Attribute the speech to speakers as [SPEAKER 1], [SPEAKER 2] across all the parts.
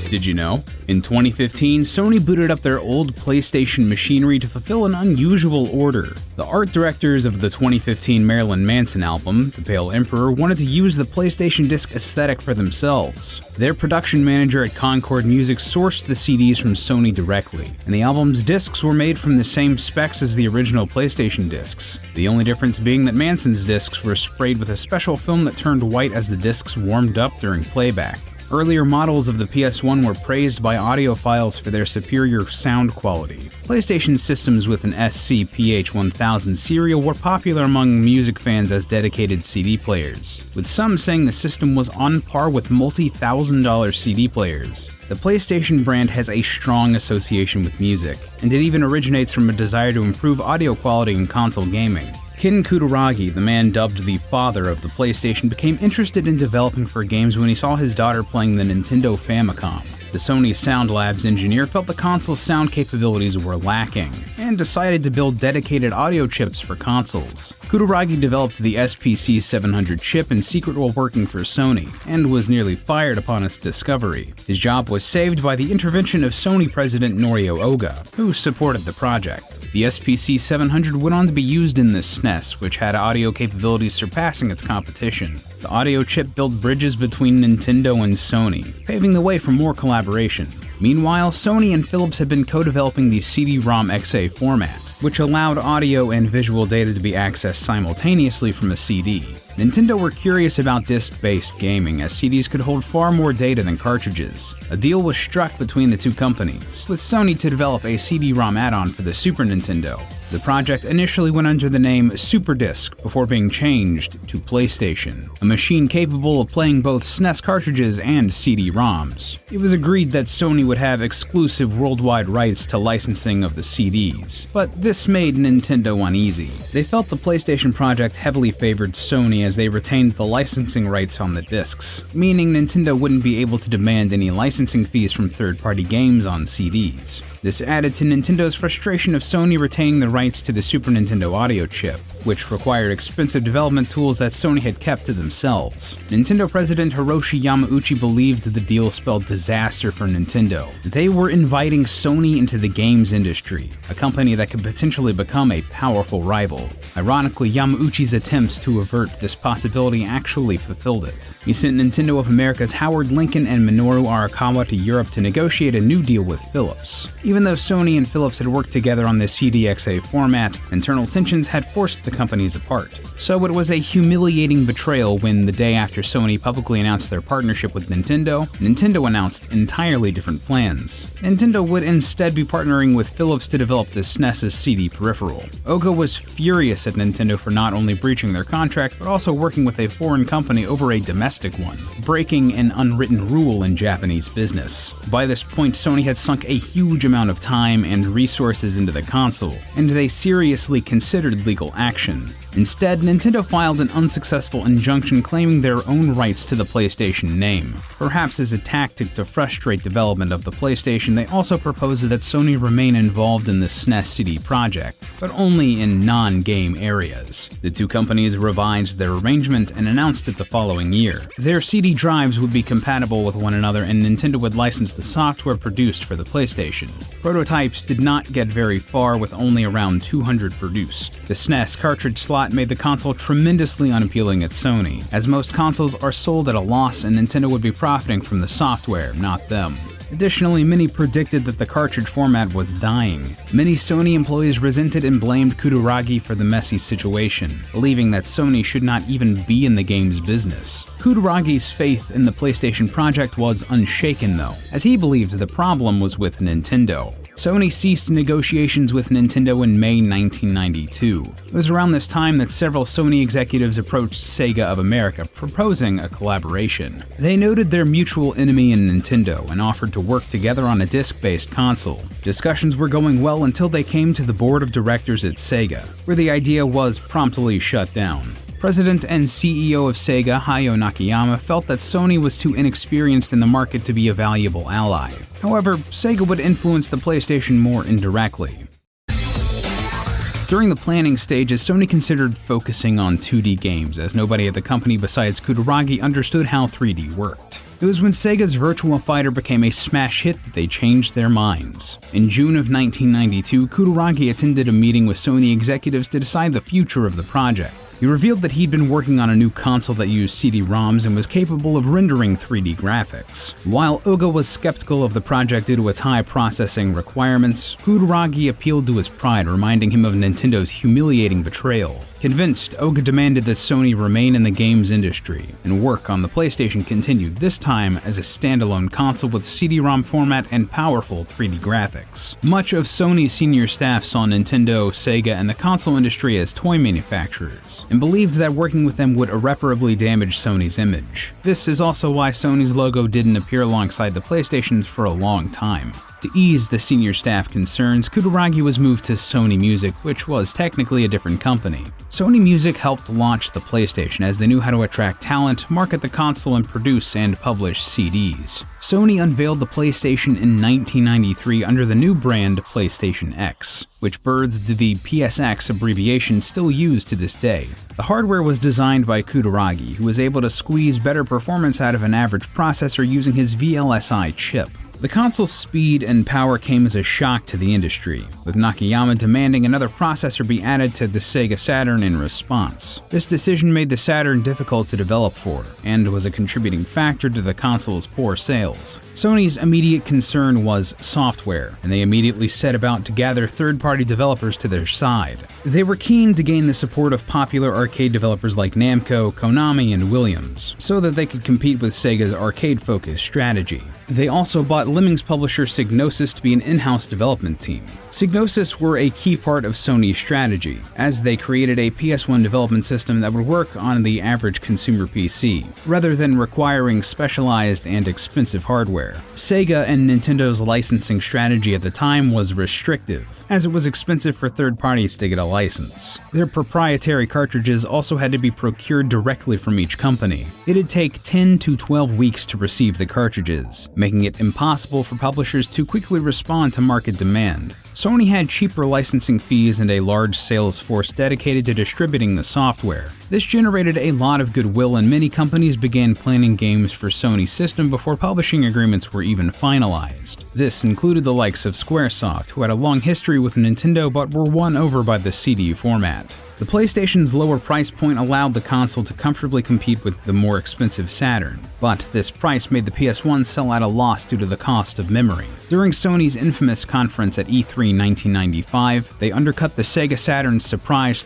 [SPEAKER 1] Did you know? In 2015, Sony booted up their old PlayStation machinery to fulfill an unusual order. The art directors of the 2015 Marilyn Manson album, The Pale Emperor, wanted to use the PlayStation disc aesthetic for themselves. Their production manager at Concord Music sourced the CDs from Sony directly, and the album's discs were made from the same specs as the original PlayStation discs. The only difference being that Manson's discs were sprayed with a special film that turned white as the discs warmed up during playback. Earlier models of the PS1 were praised by audiophiles for their superior sound quality. PlayStation systems with an SCPH-1000 serial were popular among music fans as dedicated CD players, with some saying the system was on par with multi-$1,000 CD players. The PlayStation brand has a strong association with music, and it even originates from a desire to improve audio quality in console gaming. Ken Kutaragi, the man dubbed the father of the PlayStation, became interested in developing for games when he saw his daughter playing the Nintendo Famicom. The Sony Sound Labs engineer felt the console's sound capabilities were lacking, and decided to build dedicated audio chips for consoles. Kutaragi developed the SPC700 chip in secret while working for Sony, and was nearly fired upon its discovery. His job was saved by the intervention of Sony president Norio Oga, who supported the project. The SPC700 went on to be used in the SNES, which had audio capabilities surpassing its competition. The audio chip built bridges between Nintendo and Sony, paving the way for more collaboration. Meanwhile, Sony and Philips had been co-developing the CD-ROM XA format, which allowed audio and visual data to be accessed simultaneously from a CD. Nintendo were curious about disc-based gaming, as CDs could hold far more data than cartridges. A deal was struck between the two companies, with Sony to develop a CD-ROM add-on for the Super Nintendo. The project initially went under the name SuperDisc before being changed to PlayStation, a machine capable of playing both SNES cartridges and CD-ROMs. It was agreed that Sony would have exclusive worldwide rights to licensing of the CDs, but this made Nintendo uneasy. They felt the PlayStation project heavily favored Sony as they retained the licensing rights on the discs, meaning Nintendo wouldn't be able to demand any licensing fees from third-party games on CDs. This added to Nintendo's frustration of Sony retaining the rights to the Super Nintendo audio chip, which required expensive development tools that Sony had kept to themselves. Nintendo president Hiroshi Yamauchi believed the deal spelled disaster for Nintendo. They were inviting Sony into the games industry, a company that could potentially become a powerful rival. Ironically, Yamauchi's attempts to avert this possibility actually fulfilled it. He sent Nintendo of America's Howard Lincoln and Minoru Arakawa to Europe to negotiate a new deal with Philips. Even though Sony and Philips had worked together on the CDXA format, internal tensions had forced the companies apart. So it was a humiliating betrayal when, the day after Sony publicly announced their partnership with Nintendo, Nintendo announced entirely different plans. Nintendo would instead be partnering with Philips to develop the SNES's CD peripheral. Oga was furious at Nintendo for not only breaching their contract, but also working with a foreign company over a domestic one, breaking an unwritten rule in Japanese business. By this point, Sony had sunk a huge amount of time and resources into the console, and they seriously considered legal action. Instead, Nintendo filed an unsuccessful injunction claiming their own rights to the PlayStation name. Perhaps as a tactic to frustrate development of the PlayStation, they also proposed that Sony remain involved in the SNES CD project, but only in non-game areas. The two companies revised their arrangement and announced it the following year. Their CD drives would be compatible with one another, and Nintendo would license the software produced for the PlayStation. Prototypes did not get very far, with only around 200 produced. The SNES cartridge slot made the console tremendously unappealing at Sony, as most consoles are sold at a loss and Nintendo would be profiting from the software, not them. Additionally, many predicted that the cartridge format was dying. Many Sony employees resented and blamed Kutaragi for the messy situation, believing that Sony should not even be in the game's business. Kutaragi's faith in the PlayStation project was unshaken though, as he believed the problem was with Nintendo. Sony ceased negotiations with Nintendo in May 1992. It was around this time that several Sony executives approached Sega of America proposing a collaboration. They noted their mutual enemy in Nintendo and offered to work together on a disc-based console. Discussions were going well until they came to the board of directors at Sega, where the idea was promptly shut down. President and CEO of Sega, Hayao Nakayama, felt that Sony was too inexperienced in the market to be a valuable ally. However, Sega would influence the PlayStation more indirectly. During the planning stages, Sony considered focusing on 2D games, as nobody at the company besides Kutaragi understood how 3D worked. It was when Sega's Virtua Fighter became a smash hit that they changed their minds. In June of 1992, Kutaragi attended a meeting with Sony executives to decide the future of the project. He revealed that he'd been working on a new console that used CD-ROMs and was capable of rendering 3D graphics. While Oga was skeptical of the project due to its high processing requirements, Kutaragi appealed to his pride, reminding him of Nintendo's humiliating betrayal. Convinced, Oga demanded that Sony remain in the games industry, and work on the PlayStation continued, this time as a standalone console with CD-ROM format and powerful 3D graphics. Much of Sony's senior staff saw Nintendo, Sega, and the console industry as toy manufacturers, and believed that working with them would irreparably damage Sony's image. This is also why Sony's logo didn't appear alongside the PlayStation's for a long time. To ease the senior staff concerns, Kutaragi was moved to Sony Music, which was technically a different company. Sony Music helped launch the PlayStation as they knew how to attract talent, market the console, and produce and publish CDs. Sony unveiled the PlayStation in 1993 under the new brand PlayStation X, which birthed the PSX abbreviation still used to this day. The hardware was designed by Kutaragi, who was able to squeeze better performance out of an average processor using his VLSI chip. The console's speed and power came as a shock to the industry, with Nakayama demanding another processor be added to the Sega Saturn in response. This decision made the Saturn difficult to develop for, and was a contributing factor to the console's poor sales. Sony's immediate concern was software, and they immediately set about to gather third-party developers to their side. They were keen to gain the support of popular arcade developers like Namco, Konami, and Williams, so that they could compete with Sega's arcade-focused strategy. They also bought Lemmings publisher Psygnosis to be an in-house development team. Psygnosis were a key part of Sony's strategy, as they created a PS1 development system that would work on the average consumer PC, rather than requiring specialized and expensive hardware. Sega and Nintendo's licensing strategy at the time was restrictive, as it was expensive for third parties to get a license. Their proprietary cartridges also had to be procured directly from each company. It'd take 10 to 12 weeks to receive the cartridges, making it impossible for publishers to quickly respond to market demand. Sony had cheaper licensing fees and a large sales force dedicated to distributing the software. This generated a lot of goodwill, and many companies began planning games for Sony's system before publishing agreements were even finalized. This included the likes of Squaresoft, who had a long history with Nintendo but were won over by the CD format. The PlayStation's lower price point allowed the console to comfortably compete with the more expensive Saturn, but this price made the PS1 sell at a loss due to the cost of memory. During Sony's infamous conference at E3 1995, they undercut the Sega Saturn's surprise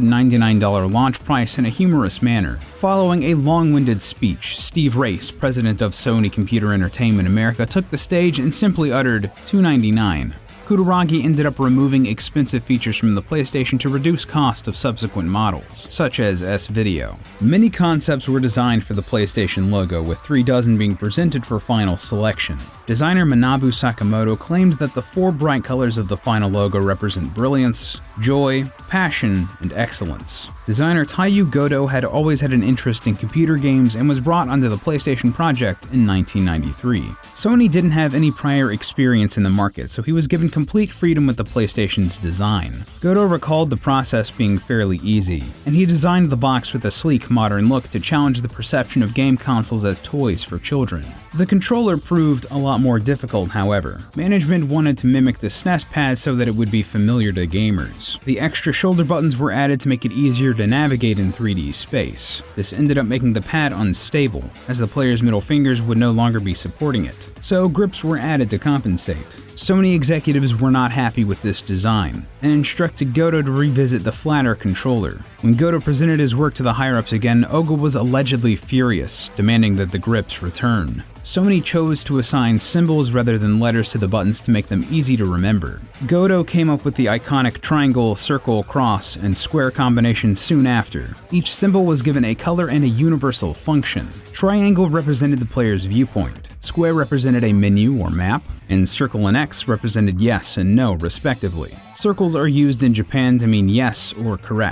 [SPEAKER 1] $399 launch price in a humorous manner. Following a long-winded speech, Steve Race, president of Sony Computer Entertainment America, took the stage and simply uttered $299. Kutaragi ended up removing expensive features from the PlayStation to reduce cost of subsequent models, such as S-Video. Many concepts were designed for the PlayStation logo, with 3 dozen being presented for final selection. Designer Manabu Sakamoto claimed that the 4 bright colors of the final logo represent brilliance, joy, passion, and excellence. Designer Taiyu Goto had always had an interest in computer games and was brought onto the PlayStation project in 1993. Sony didn't have any prior experience in the market, so he was given complete freedom with the PlayStation's design. Goto recalled the process being fairly easy, and he designed the box with a sleek, modern look to challenge the perception of game consoles as toys for children. The controller proved a lot more difficult, however. Management wanted to mimic the SNES pad so that it would be familiar to gamers. The extra shoulder buttons were added to make it easier to navigate in 3D space. This ended up making the pad unstable, as the player's middle fingers would no longer be supporting it, so grips were added to compensate. Sony executives were not happy with this design, and instructed Goto to revisit the flatter controller. When Goto presented his work to the higher-ups again, Oga was allegedly furious, demanding that the grips return. Sony chose to assign symbols rather than letters to the buttons to make them easy to remember. Goto came up with the iconic triangle, circle, cross, and square combination soon after. Each symbol was given a color and a universal function. Triangle represented the player's viewpoint, square represented a menu or map, and circle and X represented yes and no, respectively. Circles are used in Japan to mean yes or correct.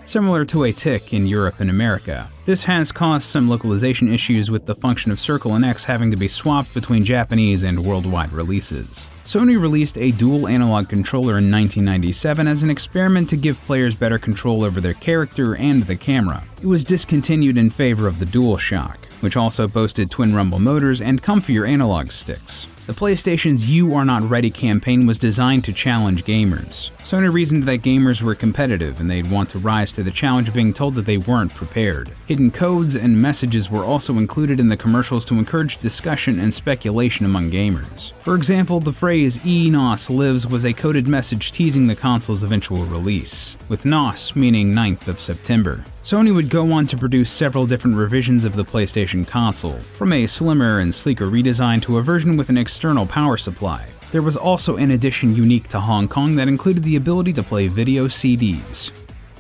[SPEAKER 1] similar to a tick in Europe and America. This has caused some localization issues with the function of circle and X having to be swapped between Japanese and worldwide releases. Sony released a dual analog controller in 1997 as an experiment to give players better control over their character and the camera. It was discontinued in favor of the DualShock, which also boasted twin rumble motors and comfier analog sticks. The PlayStation's You Are Not Ready campaign was designed to challenge gamers. Sony reasoned that gamers were competitive and they'd want to rise to the challenge of being told that they weren't prepared. Hidden codes and messages were also included in the commercials to encourage discussion and speculation among gamers. For example, the phrase "E-NOS lives" was a coded message teasing the console's eventual release, with NOS meaning 9th of September. Sony would go on to produce several different revisions of the PlayStation console, from a slimmer and sleeker redesign to a version with an external power supply. There was also an edition unique to Hong Kong that included the ability to play video CDs.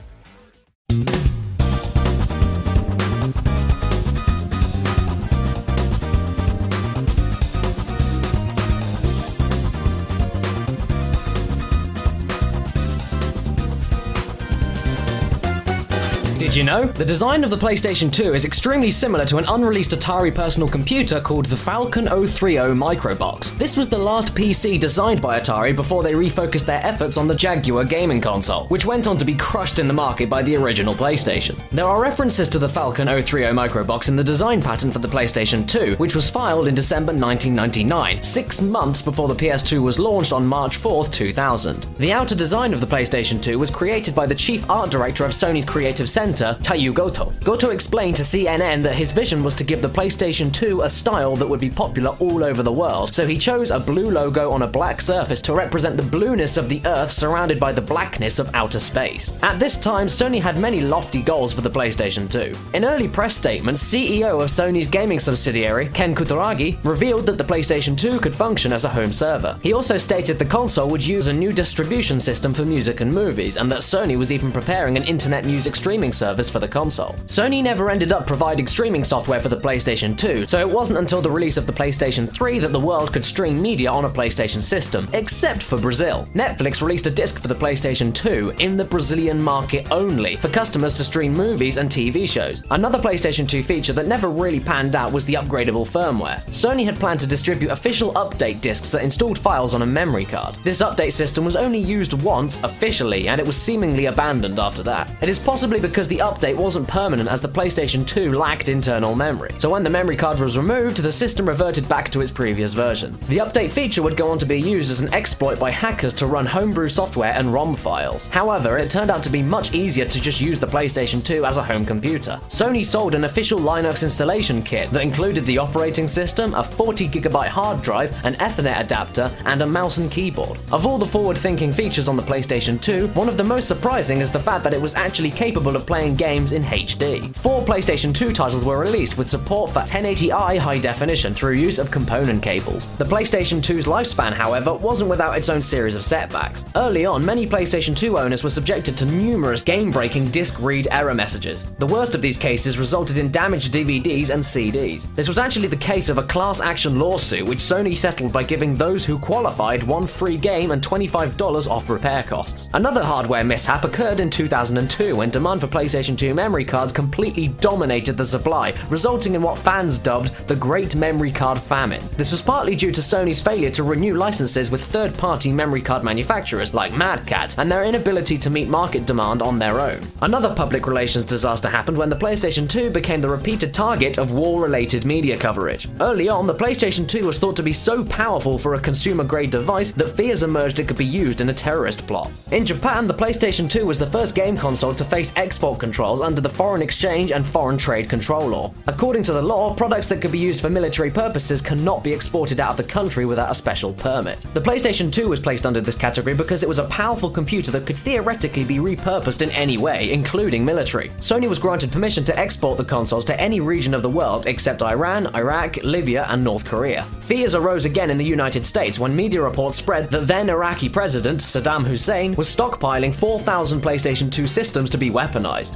[SPEAKER 2] Did you know? The design of the PlayStation 2 is extremely similar to an unreleased Atari personal computer called the Falcon 030 Microbox. This was the last PC designed by Atari before they refocused their efforts on the Jaguar gaming console, which went on to be crushed in the market by the original PlayStation. There are references to the Falcon 030 Microbox in the design patent for the PlayStation 2, which was filed in December 1999, 6 months before the PS2 was launched on March 4, 2000. The outer design of the PlayStation 2 was created by the chief art director of Sony's Creative Center, Taiyu Goto. Goto explained to CNN that his vision was to give the PlayStation 2 a style that would be popular all over the world, so he chose a blue logo on a black surface to represent the blueness of the Earth surrounded by the blackness of outer space. At this time, Sony had many lofty goals for the PlayStation 2. In early press statements, CEO of Sony's gaming subsidiary, Ken Kutaragi, revealed that the PlayStation 2 could function as a home server. He also stated the console would use a new distribution system for music and movies, and that Sony was even preparing an internet music streaming service for the console. Sony never ended up providing streaming software for the PlayStation 2, so it wasn't until the release of the PlayStation 3 that the world could stream media on a PlayStation system, except for Brazil. Netflix released a disc for the PlayStation 2 in the Brazilian market only, for customers to stream movies and TV shows. Another PlayStation 2 feature that never really panned out was the upgradable firmware. Sony had planned to distribute official update discs that installed files on a memory card. This update system was only used once officially, and it was seemingly abandoned after that. It is possibly because the update wasn't permanent, as the PlayStation 2 lacked internal memory, so when the memory card was removed, the system reverted back to its previous version. The update feature would go on to be used as an exploit by hackers to run homebrew software and ROM files. However, it turned out to be much easier to just use the PlayStation 2 as a home computer. Sony sold an official Linux installation kit that included the operating system, a 40GB hard drive, an Ethernet adapter, and a mouse and keyboard. Of all the forward-thinking features on the PlayStation 2, one of the most surprising is the fact that it was actually capable of playing games in HD. 4 PlayStation 2 titles were released with support for 1080i high definition through use of component cables. The PlayStation 2's lifespan, however, wasn't without its own series of setbacks. Early on, many PlayStation 2 owners were subjected to numerous game-breaking disc read error messages. The worst of these cases resulted in damaged DVDs and CDs. This was actually the case of a class action lawsuit which Sony settled by giving those who qualified one free game and $25 off repair costs. Another hardware mishap occurred in 2002 when demand for PlayStation 2 memory cards completely dominated the supply, resulting in what fans dubbed the Great Memory Card Famine. This was partly due to Sony's failure to renew licenses with third-party memory card manufacturers like Mad Catz and their inability to meet market demand on their own. Another public relations disaster happened when the PlayStation 2 became the repeated target of war-related media coverage. Early on, the PlayStation 2 was thought to be so powerful for a consumer-grade device that fears emerged it could be used in a terrorist plot. In Japan, the PlayStation 2 was the first game console to face export controls under the Foreign Exchange and Foreign Trade Control Law. According to the law, products that could be used for military purposes cannot be exported out of the country without a special permit. The PlayStation 2 was placed under this category because it was a powerful computer that could theoretically be repurposed in any way, including military. Sony was granted permission to export the consoles to any region of the world except Iran, Iraq, Libya, and North Korea. Fears arose again in the United States when media reports spread that then Iraqi President Saddam Hussein was stockpiling 4,000 PlayStation 2 systems to be weaponized.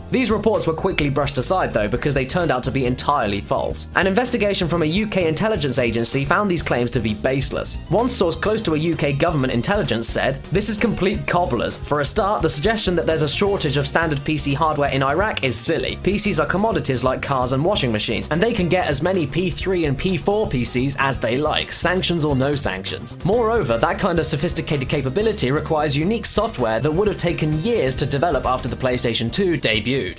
[SPEAKER 2] These reports were quickly brushed aside though because they turned out to be entirely false. An investigation from a UK intelligence agency found these claims to be baseless. One source close to a UK government intelligence said, "This is complete cobblers. For a start, the suggestion that there's a shortage of standard PC hardware in Iraq is silly. PCs are commodities like cars and washing machines, and they can get as many P3 and P4 PCs as they like, sanctions or no sanctions. Moreover, that kind of sophisticated capability requires unique software that would have taken years to develop after the PlayStation 2 debuted."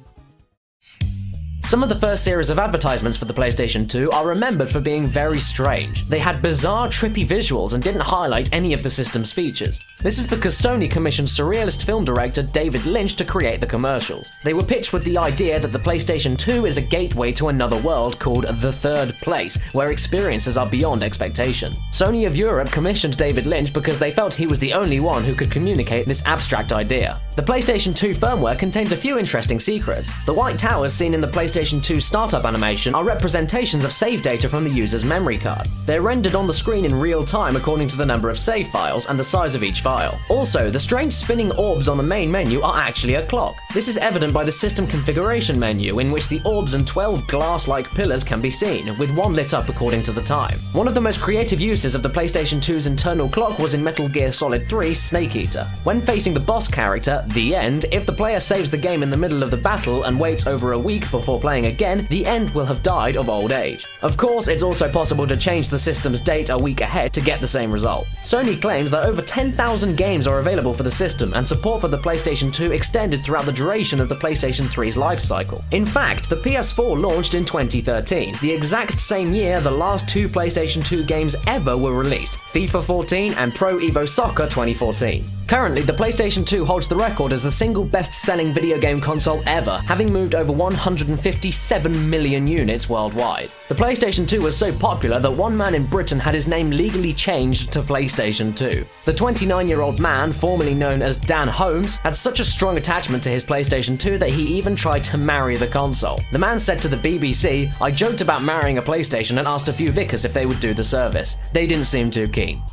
[SPEAKER 2] Some of the first series of advertisements for the PlayStation 2 are remembered for being very strange. They had bizarre, trippy visuals and didn't highlight any of the system's features. This is because Sony commissioned surrealist film director David Lynch to create the commercials. They were pitched with the idea that the PlayStation 2 is a gateway to another world called The Third Place, where experiences are beyond expectation. Sony of Europe commissioned David Lynch because they felt he was the only one who could communicate this abstract idea. The PlayStation 2 firmware contains a few interesting secrets. The white towers seen in the PlayStation 2 startup animation are representations of save data from the user's memory card. They're rendered on the screen in real time according to the number of save files and the size of each file. Also, the strange spinning orbs on the main menu are actually a clock. This is evident by the system configuration menu, in which the orbs and 12 glass-like pillars can be seen, with one lit up according to the time. One of the most creative uses of the PlayStation 2's internal clock was in Metal Gear Solid 3 Snake Eater. When facing the boss character, The End, if the player saves the game in the middle of the battle and waits over a week before playing again, The End will have died of old age. Of course, it's also possible to change the system's date a week ahead to get the same result. Sony claims that over 10,000 games are available for the system, and support for the PlayStation 2 extended throughout the duration of the PlayStation 3's life cycle. In fact, the PS4 launched in 2013, the exact same year the last two PlayStation 2 games ever were released, FIFA 14 and Pro Evo Soccer 2014. Currently, the PlayStation 2 holds the record as the single best-selling video game console ever, having moved over 157 million units worldwide. The PlayStation 2 was so popular that one man in Britain had his name legally changed to PlayStation 2. The 29-year-old man, formerly known as Dan Holmes, had such a strong attachment to his PlayStation 2 that he even tried to marry the console. The man said to the BBC, "I joked about marrying a PlayStation and asked a few vicars if they would do the service. They didn't seem too keen."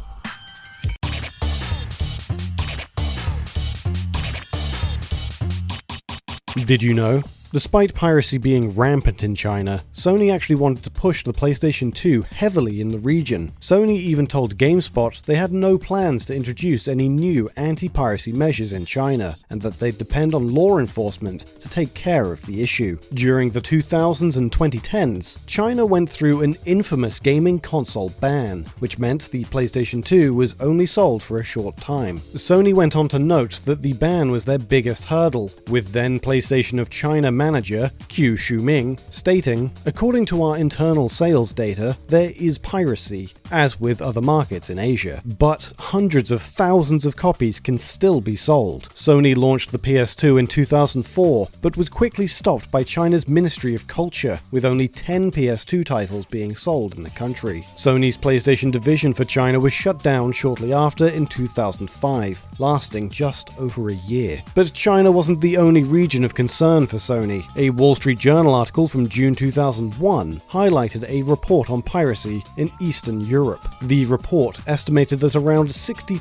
[SPEAKER 3] Did you know? Despite piracy being rampant in China, Sony actually wanted to push the PlayStation 2 heavily in the region. Sony even told GameSpot they had no plans to introduce any new anti-piracy measures in China, and that they'd depend on law enforcement to take care of the issue. During the 2000s and 2010s, China went through an infamous gaming console ban, which meant the PlayStation 2 was only sold for a short time. Sony went on to note that the ban was their biggest hurdle, with then PlayStation of China manager, Qu Shuming, stating, "According to our internal sales data, there is piracy, as with other markets in Asia, but hundreds of thousands of copies can still be sold." Sony launched the PS2 in 2004, but was quickly stopped by China's Ministry of Culture, with only 10 PS2 titles being sold in the country. Sony's PlayStation division for China was shut down shortly after in 2005, lasting just over a year. But China wasn't the only region of concern for Sony. A Wall Street Journal article from June 2001 highlighted a report on piracy in Eastern Europe. The report estimated that around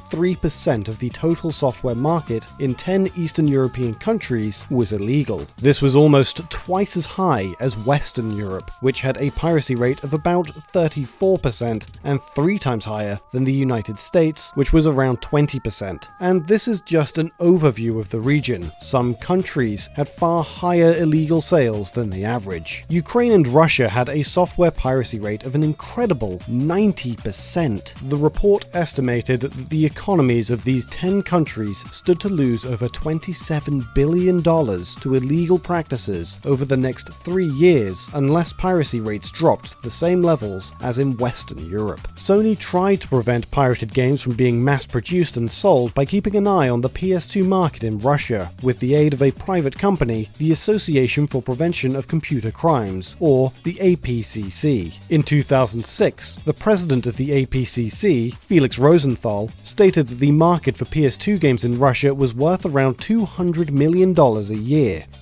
[SPEAKER 3] 63% of the total software market in 10 Eastern European countries was illegal. This was almost twice as high as Western Europe, which had a piracy rate of about 34%, and 3 times higher than the United States, which was around 20%. And this is just an overview of the region. Some countries had far higher illegal sales than the average. Ukraine and Russia had a software piracy rate of an incredible 90%. The report estimated that the economies of these 10 countries stood to lose over $27 billion to illegal practices over the next 3 years unless piracy rates dropped to the same levels as in Western Europe. Sony tried to prevent pirated games from being mass-produced and sold by keeping an eye on the PS2 market in Russia, with the aid of a private company, the Association for Prevention of Computer Crimes, or the APCC. In 2006, the president of the APCC, Felix Rosenthal, stated that the market for PS2 games in Russia was worth around $200 million a year.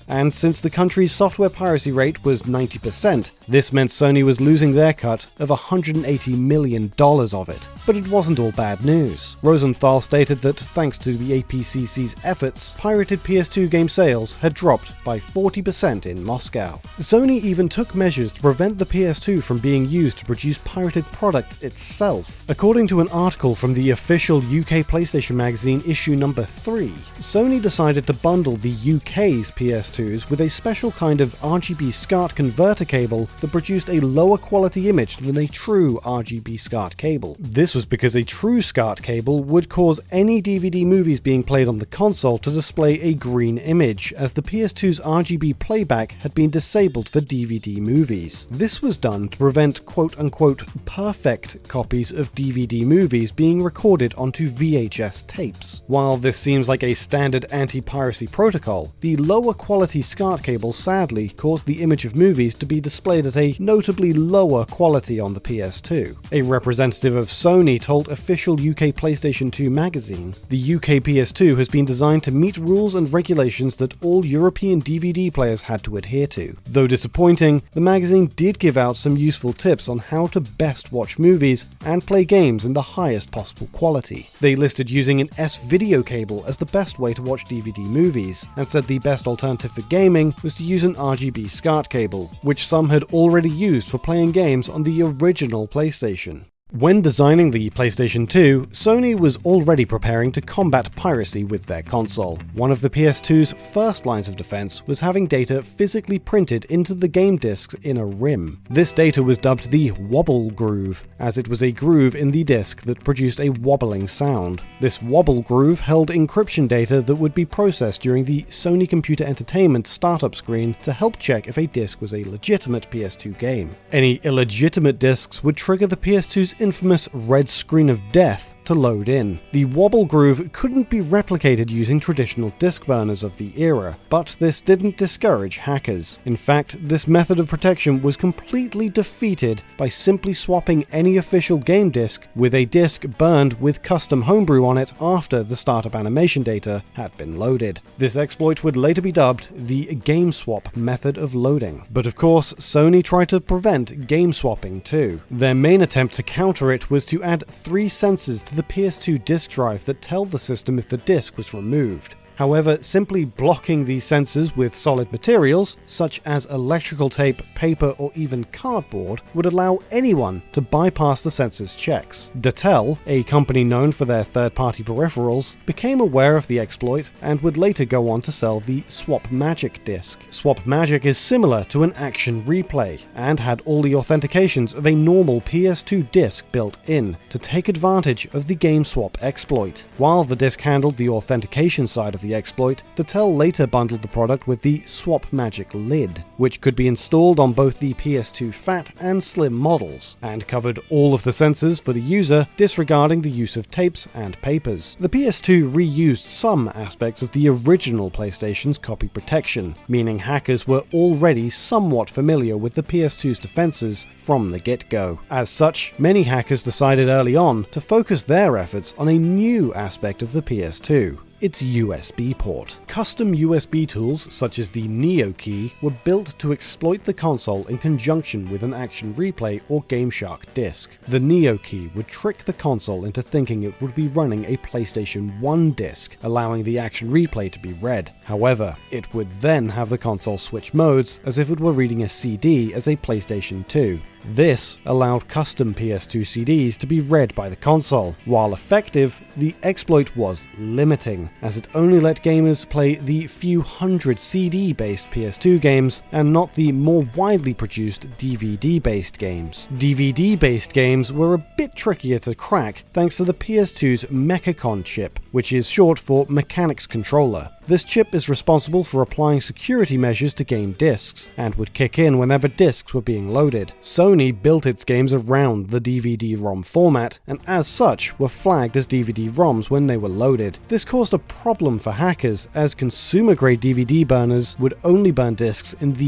[SPEAKER 3] and since the country's software piracy rate was 90%, this meant Sony was losing their cut of $180 million of it. But it wasn't all bad news. Rosenthal stated that thanks to the APCC's efforts, pirated PS2 game sales had dropped by 40% in Moscow. Sony even took measures to prevent the PS2 from being used to produce pirated products itself. According to an article from the official UK PlayStation magazine issue number 3, Sony decided to bundle the UK's PS2s with a special kind of RGB SCART converter cable that produced a lower quality image than a true RGB SCART cable. This was because a true SCART cable would cause any DVD movies being played on the console to display a green image, as the PS2's RGB playback had been disabled for DVD movies. This was done to prevent quote-unquote perfect copies of DVD movies being recorded onto VHS tapes. While this seems like a standard anti-piracy protocol, the lower quality SCART cable sadly caused the image of movies to be displayed at a notably lower quality on the PS2. A representative of Sony told official UK PlayStation 2 magazine, "The UK PS2 has been designed to meet rules and regulations that all European DVD players had to adhere to." Though disappointing, the magazine did give out some useful tips on how to best watch movies and play games in the highest possible quality. They listed using an S-video cable as the best way to watch DVD movies, and said the best alternative for gaming was to use an RGB SCART cable, which some had already used for playing games on the original PlayStation. When designing the PlayStation 2, Sony was already preparing to combat piracy with their console. One of the PS2's first lines of defense was having data physically printed into the game discs in a rim. This data was dubbed the wobble groove, as it was a groove in the disc that produced a wobbling sound. This wobble groove held encryption data that would be processed during the Sony Computer Entertainment startup screen to help check if a disc was a legitimate PS2 game. Any illegitimate discs would trigger the PS2's infamous red screen of death to load in. The wobble groove couldn't be replicated using traditional disc burners of the era, but this didn't discourage hackers. In fact, this method of protection was completely defeated by simply swapping any official game disc with a disc burned with custom homebrew on it after the startup animation data had been loaded. This exploit would later be dubbed the game swap method of loading. But of course, Sony tried to prevent game swapping too. Their main attempt to counter it was to add 3 sensors to the PS2 disk drive that tell the system if the disk was removed. However, simply blocking these sensors with solid materials, such as electrical tape, paper, or even cardboard, would allow anyone to bypass the sensors' checks. Datel, a company known for their third-party peripherals, became aware of the exploit and would later go on to sell the SwapMagic disc. SwapMagic is similar to an action replay, and had all the authentications of a normal PS2 disc built in, to take advantage of the game swap exploit. While the disc handled the authentication side of the exploit, Datel later bundled the product with the SwapMagic lid, which could be installed on both the PS2 Fat and Slim models, and covered all of the sensors for the user, disregarding the use of tapes and papers. The PS2 reused some aspects of the original PlayStation's copy protection, meaning hackers were already somewhat familiar with the PS2's defenses from the get-go. As such, many hackers decided early on to focus their efforts on a new aspect of the PS2. Its USB port. Custom USB tools such as the NeoKey were built to exploit the console in conjunction with an Action Replay or GameShark disc. The NeoKey would trick the console into thinking it would be running a PlayStation 1 disc, allowing the Action Replay to be read. However, it would then have the console switch modes as if it were reading a CD as a PlayStation 2. This allowed custom PS2 CDs to be read by the console. While effective, the exploit was limiting, as it only let gamers play the few hundred CD-based PS2 games and not the more widely produced DVD-based games. DVD-based games were a bit trickier to crack thanks to the PS2's Mechacon chip, which is short for Mechanics Controller. This chip is responsible for applying security measures to game discs, and would kick in whenever discs were being loaded. Sony built its games around the DVD-ROM format, and as such were flagged as DVD-ROMs when they were loaded. This caused a problem for hackers, as consumer-grade DVD burners would only burn discs in the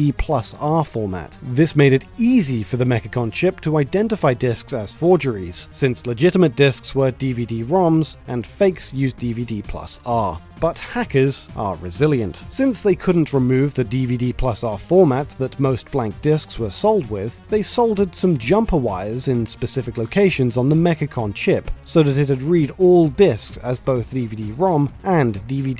[SPEAKER 3] DVD+R format. This made it easy for the Mechacon chip to identify discs as forgeries, since legitimate discs were DVD-ROMs and fakes used DVD+R. But hackers are resilient. Since they couldn't remove the DVD+R format that most blank discs were sold with, they soldered some jumper wires in specific locations on the Mechacon chip so that it'd read all discs as both DVD-ROM and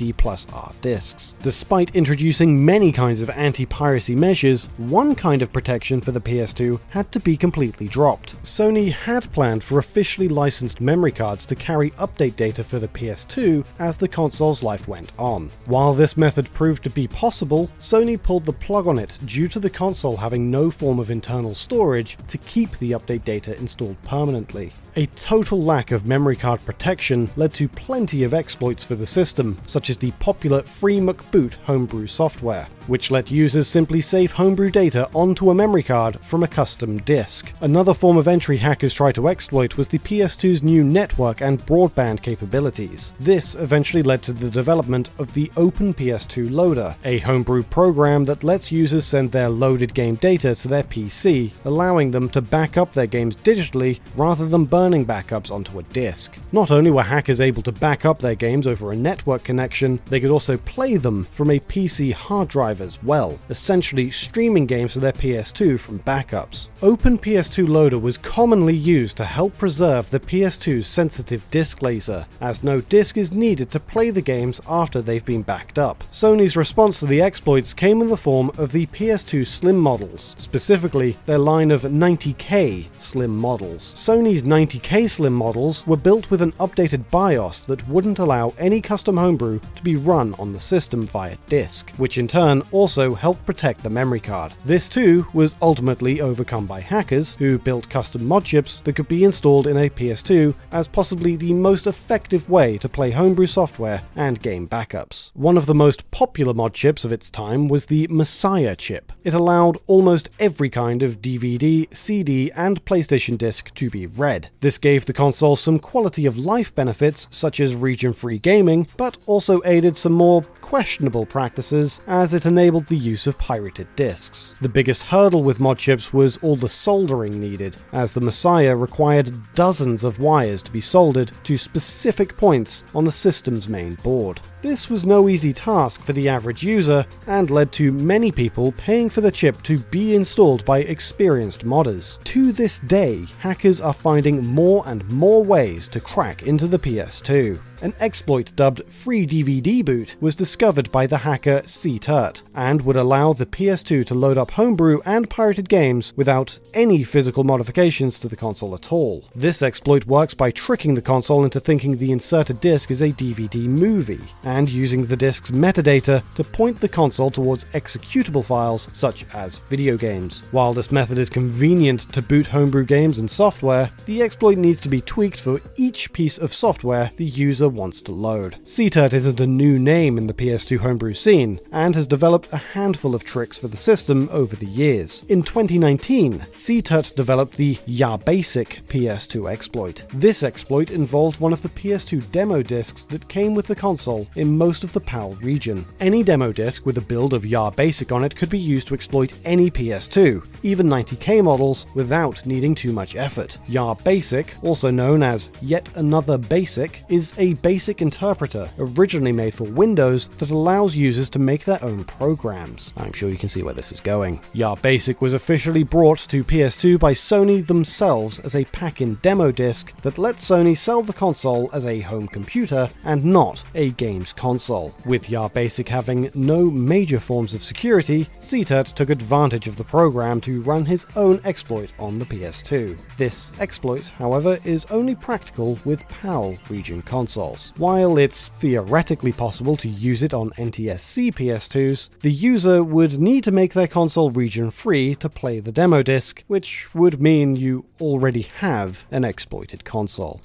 [SPEAKER 3] DVD+R discs. Despite introducing many kinds of anti-piracy measures, one kind of protection for the PS2 had to be completely dropped. Sony had planned for officially licensed memory cards to carry update data for the PS2 as the console's life went on. While this method proved to be possible, Sony pulled the plug on it due to the console having no form of internal storage to keep the update data installed permanently. A total lack of memory card protection led to plenty of exploits for the system, such as the popular FreeMcBoot homebrew software, which let users simply save homebrew data onto a memory card from a custom disk. Another form of entry hackers tried to exploit was the PS2's new network and broadband capabilities. This eventually led to the development of the OpenPS2 Loader, a homebrew program that lets users send their loaded game data to their PC, allowing them to back up their games digitally rather than burning backups onto a disk. Not only were hackers able to back up their games over a network connection, they could also play them from a PC hard drive as well, essentially streaming games to their PS2 from backups. OpenPS2 Loader was commonly used to help preserve the PS2's sensitive disk laser, as no disk is needed to play the games after they've been backed up. Sony's response to the exploits came in the form of the PS2 Slim models, specifically their line of 90K Slim models. Sony's 90K Slim models were built with an updated BIOS that wouldn't allow any custom homebrew to be run on the system via disk, which in turn also helped protect the memory card. This too was ultimately overcome by hackers, who built custom mod chips that could be installed in a PS2 as possibly the most effective way to play homebrew software and game backups. One of the most popular mod chips of its time was the Messiah chip. It allowed almost every kind of DVD, CD, and PlayStation disc to be read. This gave the console some quality of life benefits such as region-free gaming, but also aided some more questionable practices as it enabled the use of pirated discs. The biggest hurdle with mod chips was all the soldering needed, as the Messiah required dozens of wires to be soldered to specific points on the system's main board. This was no easy task for the average user, and led to many people paying for the chip to be installed by experienced modders. To this day, hackers are finding more and more ways to crack into the PS2. An exploit dubbed Free DVD Boot was discovered by the hacker CTurt, and would allow the PS2 to load up homebrew and pirated games without any physical modifications to the console at all. This exploit works by tricking the console into thinking the inserted disc is a DVD movie, and using the disc's metadata to point the console towards executable files such as video games. While this method is convenient to boot homebrew games and software, the exploit needs to be tweaked for each piece of software the user wants to load. CTurt isn't a new name in the PS2 homebrew scene, and has developed a handful of tricks for the system over the years. In 2019, CTurt developed the YaBasic PS2 exploit. This exploit involved one of the PS2 demo discs that came with the console in most of the PAL region. Any demo disc with a build of YaBasic on it could be used to exploit any PS2, even 90K models, without needing too much effort. YaBasic, also known as Yet Another Basic, is a basic interpreter originally made for Windows that allows users to make their own programs. I'm sure you can see where this is going. YaBasic was officially brought to PS2 by Sony themselves as a pack-in demo disc that let Sony sell the console as a home computer and not a games console. With YaBasic having no major forms of security, CTurt took advantage of the program to run his own exploit on the PS2. This exploit, however, is only practical with PAL region consoles. While it's theoretically possible to use it on NTSC PS2s, the user would need to make their console region-free to play the demo disc, which would mean you already have an exploited console.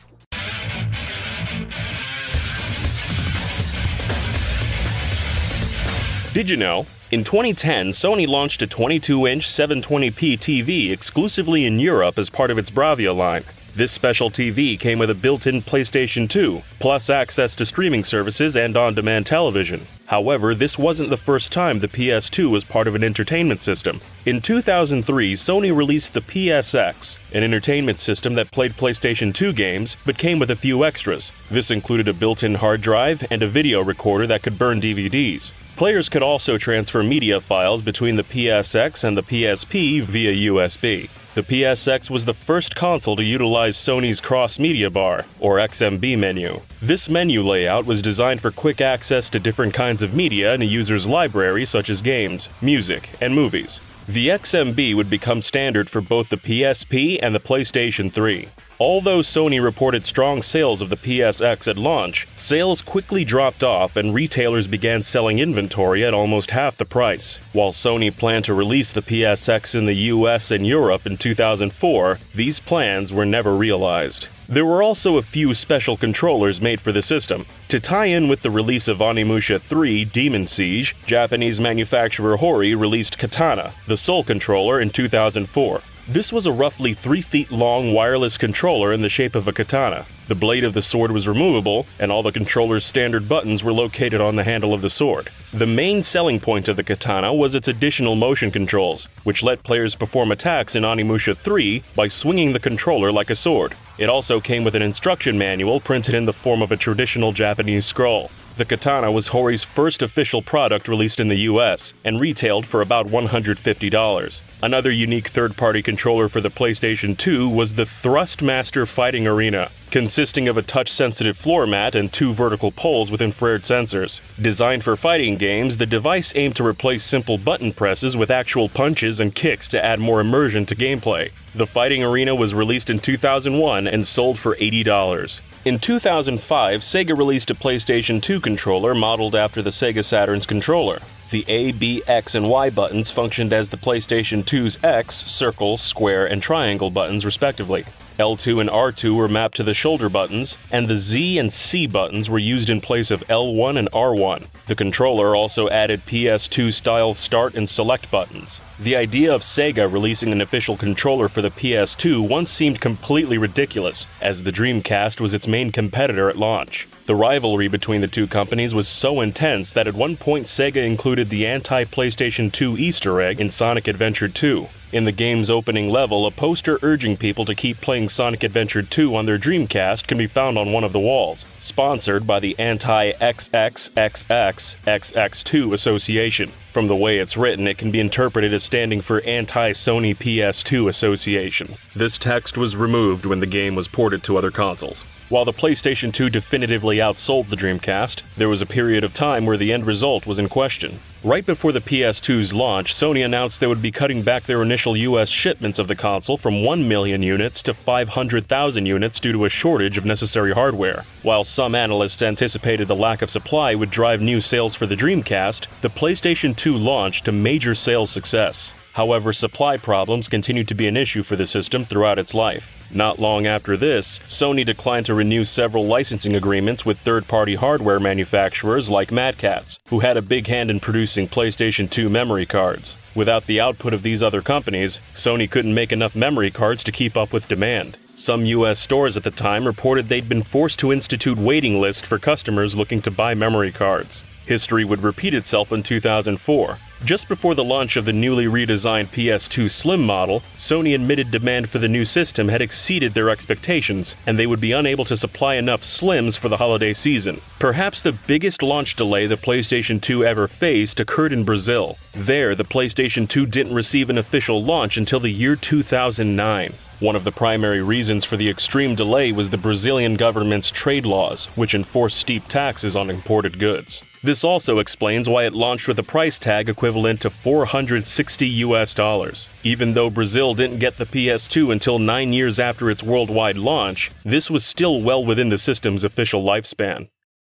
[SPEAKER 4] Did you know? In 2010, Sony launched a 22-inch 720p TV exclusively in Europe as part of its Bravia line. This special TV came with a built-in PlayStation 2, plus access to streaming services and on-demand television. However, this wasn't the first time the PS2 was part of an entertainment system. In 2003, Sony released the PSX, an entertainment system that played PlayStation 2 games, but came with a few extras. This included a built-in hard drive and a video recorder that could burn DVDs. Players could also transfer media files between the PSX and the PSP via USB. The PSX was the first console to utilize Sony's cross-media bar, or XMB menu. This menu layout was designed for quick access to different kinds of media in a user's library such as games, music, and movies. The XMB would become standard for both the PSP and the PlayStation 3. Although Sony reported strong sales of the PSX at launch, sales quickly dropped off and retailers began selling inventory at almost half the price. While Sony planned to release the PSX in the US and Europe in 2004, these plans were never realized. There were also a few special controllers made for the system. To tie in with the release of Onimusha 3 Demon Siege, Japanese manufacturer Hori released Katana, the Soul controller, in 2004. This was a roughly 3 feet long wireless controller in the shape of a katana. The blade of the sword was removable, and all the controller's standard buttons were located on the handle of the sword. The main selling point of the katana was its additional motion controls, which let players perform attacks in Onimusha 3 by swinging the controller like a sword. It also came with an instruction manual printed in the form of a traditional Japanese scroll. The katana was Hori's first official product released in the US, and retailed for about $150. Another unique third-party controller for the PlayStation 2 was the Thrustmaster Fighting Arena, consisting of a touch-sensitive floor mat and 2 vertical poles with infrared sensors. Designed for fighting games, the device aimed to replace simple button presses with actual punches and kicks to add more immersion to gameplay. The Fighting Arena was released in 2001 and sold for $80. In 2005, Sega released a PlayStation 2 controller modeled after the Sega Saturn's controller. The A, B, X, and Y buttons functioned as the PlayStation 2's X, circle, square, and triangle buttons respectively. L2 and R2 were mapped to the shoulder buttons, and the Z and C buttons were used in place of L1 and R1. The controller also added PS2-style start and select buttons. The idea of Sega releasing an official controller for the PS2 once seemed completely ridiculous, as the Dreamcast was its main competitor at launch. The rivalry between the two companies was so intense that at one point Sega included the anti-PlayStation 2 Easter egg in Sonic Adventure 2. In the game's opening level, a poster urging people to keep playing Sonic Adventure 2 on their Dreamcast can be found on one of the walls, sponsored by the Anti-XXXXX2 Association. From the way it's written, it can be interpreted as standing for Anti-Sony PS2 Association. This text was removed when the game was ported to other consoles. While the PlayStation 2 definitively outsold the Dreamcast, there was a period of time where the end result was in question. Right before the PS2's launch, Sony announced they would be cutting back their initial US shipments of the console from 1 million units to 500,000 units due to a shortage of necessary hardware. While some analysts anticipated the lack of supply would drive new sales for the Dreamcast, the PlayStation 2 launched to major sales success. However, supply problems continued to be an issue for the system throughout its life. Not long after this, Sony declined to renew several licensing agreements with third-party hardware manufacturers like Mad Catz, who had a big hand in producing PlayStation 2 memory cards. Without the output of these other companies, Sony couldn't make enough memory cards to keep up with demand. Some US stores at the time reported they'd been forced to institute waiting lists for customers looking to buy memory cards. History would repeat itself in 2004. Just before the launch of the newly redesigned PS2 Slim model, Sony admitted demand for the new system had exceeded their expectations, and they would be unable to supply enough Slims for the holiday season. Perhaps the biggest launch delay the PlayStation 2 ever faced occurred in Brazil. There, the PlayStation 2 didn't receive an official launch until the year 2009. One of the primary reasons for the extreme delay was the Brazilian government's trade laws, which enforce steep taxes on imported goods. This also explains why it launched with a price tag equivalent to $460. Even though Brazil didn't get the PS2 until 9 years after its worldwide launch, this was still well within the system's official lifespan.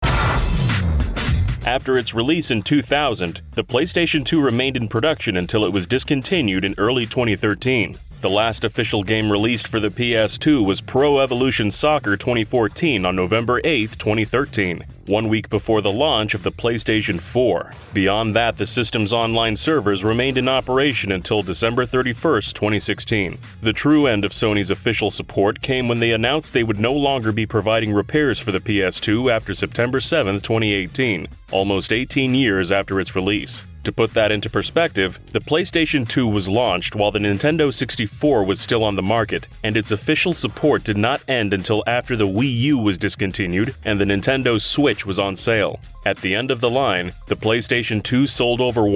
[SPEAKER 4] After its release in 2000, the PlayStation 2 remained in production until it was discontinued in early 2013. The last official game released for the PS2 was Pro Evolution Soccer 2014 on November 8, 2013, 1 week before the launch of the PlayStation 4. Beyond that, the system's online servers remained in operation until December 31, 2016. The true end of Sony's official support came when they announced they would no longer be providing repairs for the PS2 after September 7, 2018, almost 18 years after its release. To put that into perspective, the PlayStation 2 was launched while the Nintendo 64 was still on the market, and its official support did not end until after the Wii U was discontinued and the Nintendo Switch was on sale. At the end of the line, the PlayStation 2 sold over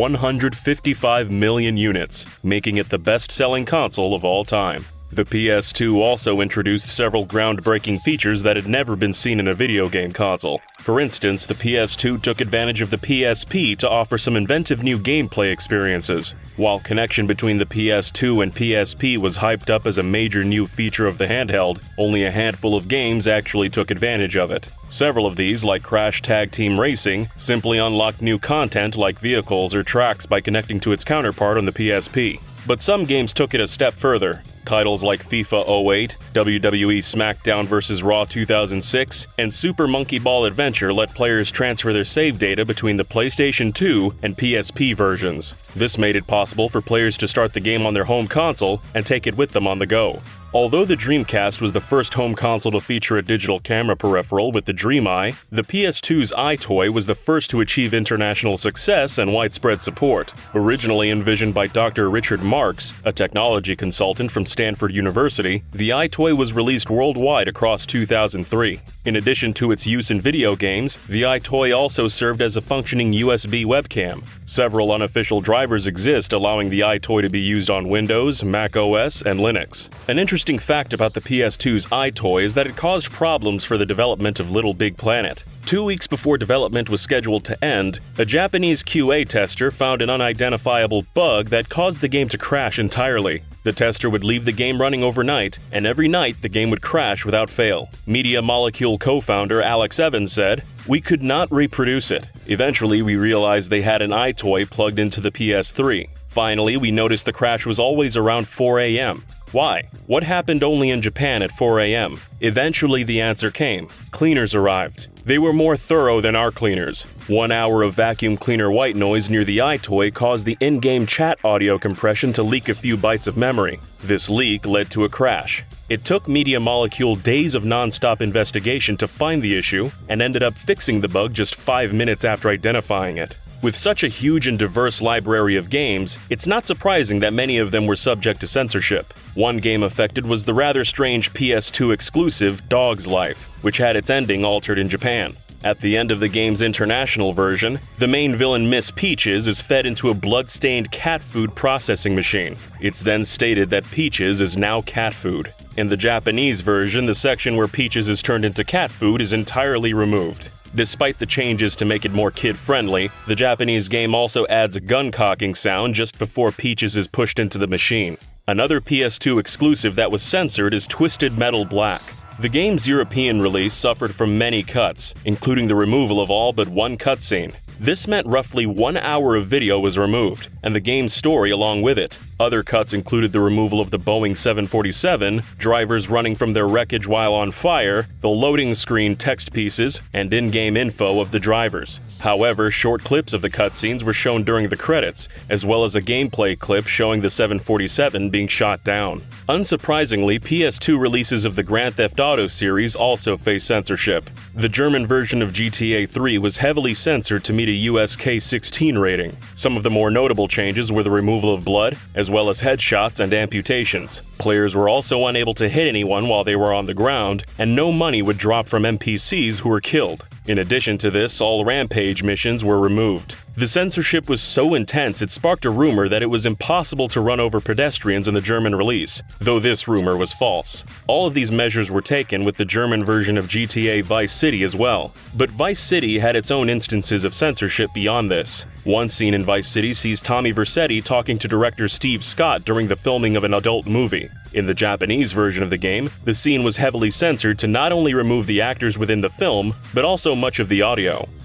[SPEAKER 4] 155 million units, making it the best-selling console of all time. The PS2 also introduced several groundbreaking features that had never been seen in a video game console. For instance, the PS2 took advantage of the PSP to offer some inventive new gameplay experiences. While connection between the PS2 and PSP was hyped up as a major new feature of the handheld, only a handful of games actually took advantage of it. Several of these, like Crash Tag Team Racing, simply unlocked new content like vehicles or tracks by connecting to its counterpart on the PSP. But some games took it a step further. Titles like FIFA 08, WWE SmackDown vs. Raw 2006, and Super Monkey Ball Adventure let players transfer their save data between the PlayStation 2 and PSP versions. This made it possible for players to start the game on their home console and take it with them on the go. Although the Dreamcast was the first home console to feature a digital camera peripheral with the DreamEye, the PS2's EyeToy was the first to achieve international success and widespread support. Originally envisioned by Dr. Richard Marks, a technology consultant from Stanford University, the EyeToy was released worldwide across 2003. In addition to its use in video games, the EyeToy also served as a functioning USB webcam. Several unofficial drivers exist allowing the EyeToy to be used on Windows, Mac OS, and Linux. An interesting fact about the PS2's EyeToy is that it caused problems for the development of Little Big Planet. 2 weeks before development was scheduled to end, a Japanese QA tester found an unidentifiable bug that caused the game to crash entirely. The tester would leave the game running overnight, and every night the game would crash without fail. Media Molecule co-founder Alex Evans said, "We could not reproduce it. Eventually, we realized they had an EyeToy plugged into the PS3. Finally, we noticed the crash was always around 4 a.m. Why? What happened only in Japan at 4 a.m.? Eventually the answer came. Cleaners arrived. They were more thorough than our cleaners. 1 hour of vacuum cleaner white noise near the EyeToy caused the in-game chat audio compression to leak a few bytes of memory. This leak led to a crash. It took Media Molecule days of non-stop investigation to find the issue and ended up fixing the bug just 5 minutes after identifying it. With such a huge and diverse library of games, it's not surprising that many of them were subject to censorship. One game affected was the rather strange PS2 exclusive Dog's Life, which had its ending altered in Japan. At the end of the game's international version, the main villain Miss Peaches is fed into a blood-stained cat food processing machine. It's then stated that Peaches is now cat food. In the Japanese version, the section where Peaches is turned into cat food is entirely removed. Despite the changes to make it more kid-friendly, the Japanese game also adds a gun-cocking sound just before Peaches is pushed into the machine. Another PS2 exclusive that was censored is Twisted Metal Black. The game's European release suffered from many cuts, including the removal of all but one cutscene. This meant roughly 1 hour of video was removed, and the game's story along with it. Other cuts included the removal of the Boeing 747, drivers running from their wreckage while on fire, the loading screen text pieces, and in-game info of the drivers. However, short clips of the cutscenes were shown during the credits, as well as a gameplay clip showing the 747 being shot down. Unsurprisingly, PS2 releases of the Grand Theft Auto series also face censorship. The German version of GTA 3 was heavily censored to meet a US K-16 rating. Some of the more notable changes were the removal of blood, as well as headshots and amputations. Players were also unable to hit anyone while they were on the ground, and no money would drop from NPCs who were killed. In addition to this, all rampage missions were removed. The censorship was so intense it sparked a rumor that it was impossible to run over pedestrians in the German release, though this rumor was false. All of these measures were taken with the German version of GTA Vice City as well. But Vice City had its own instances of censorship beyond this. One scene in Vice City sees Tommy Vercetti talking to director Steve Scott during the filming of an adult movie. In the Japanese version of the game, the scene was heavily censored to not only remove the actors within the film, but also much of the audio.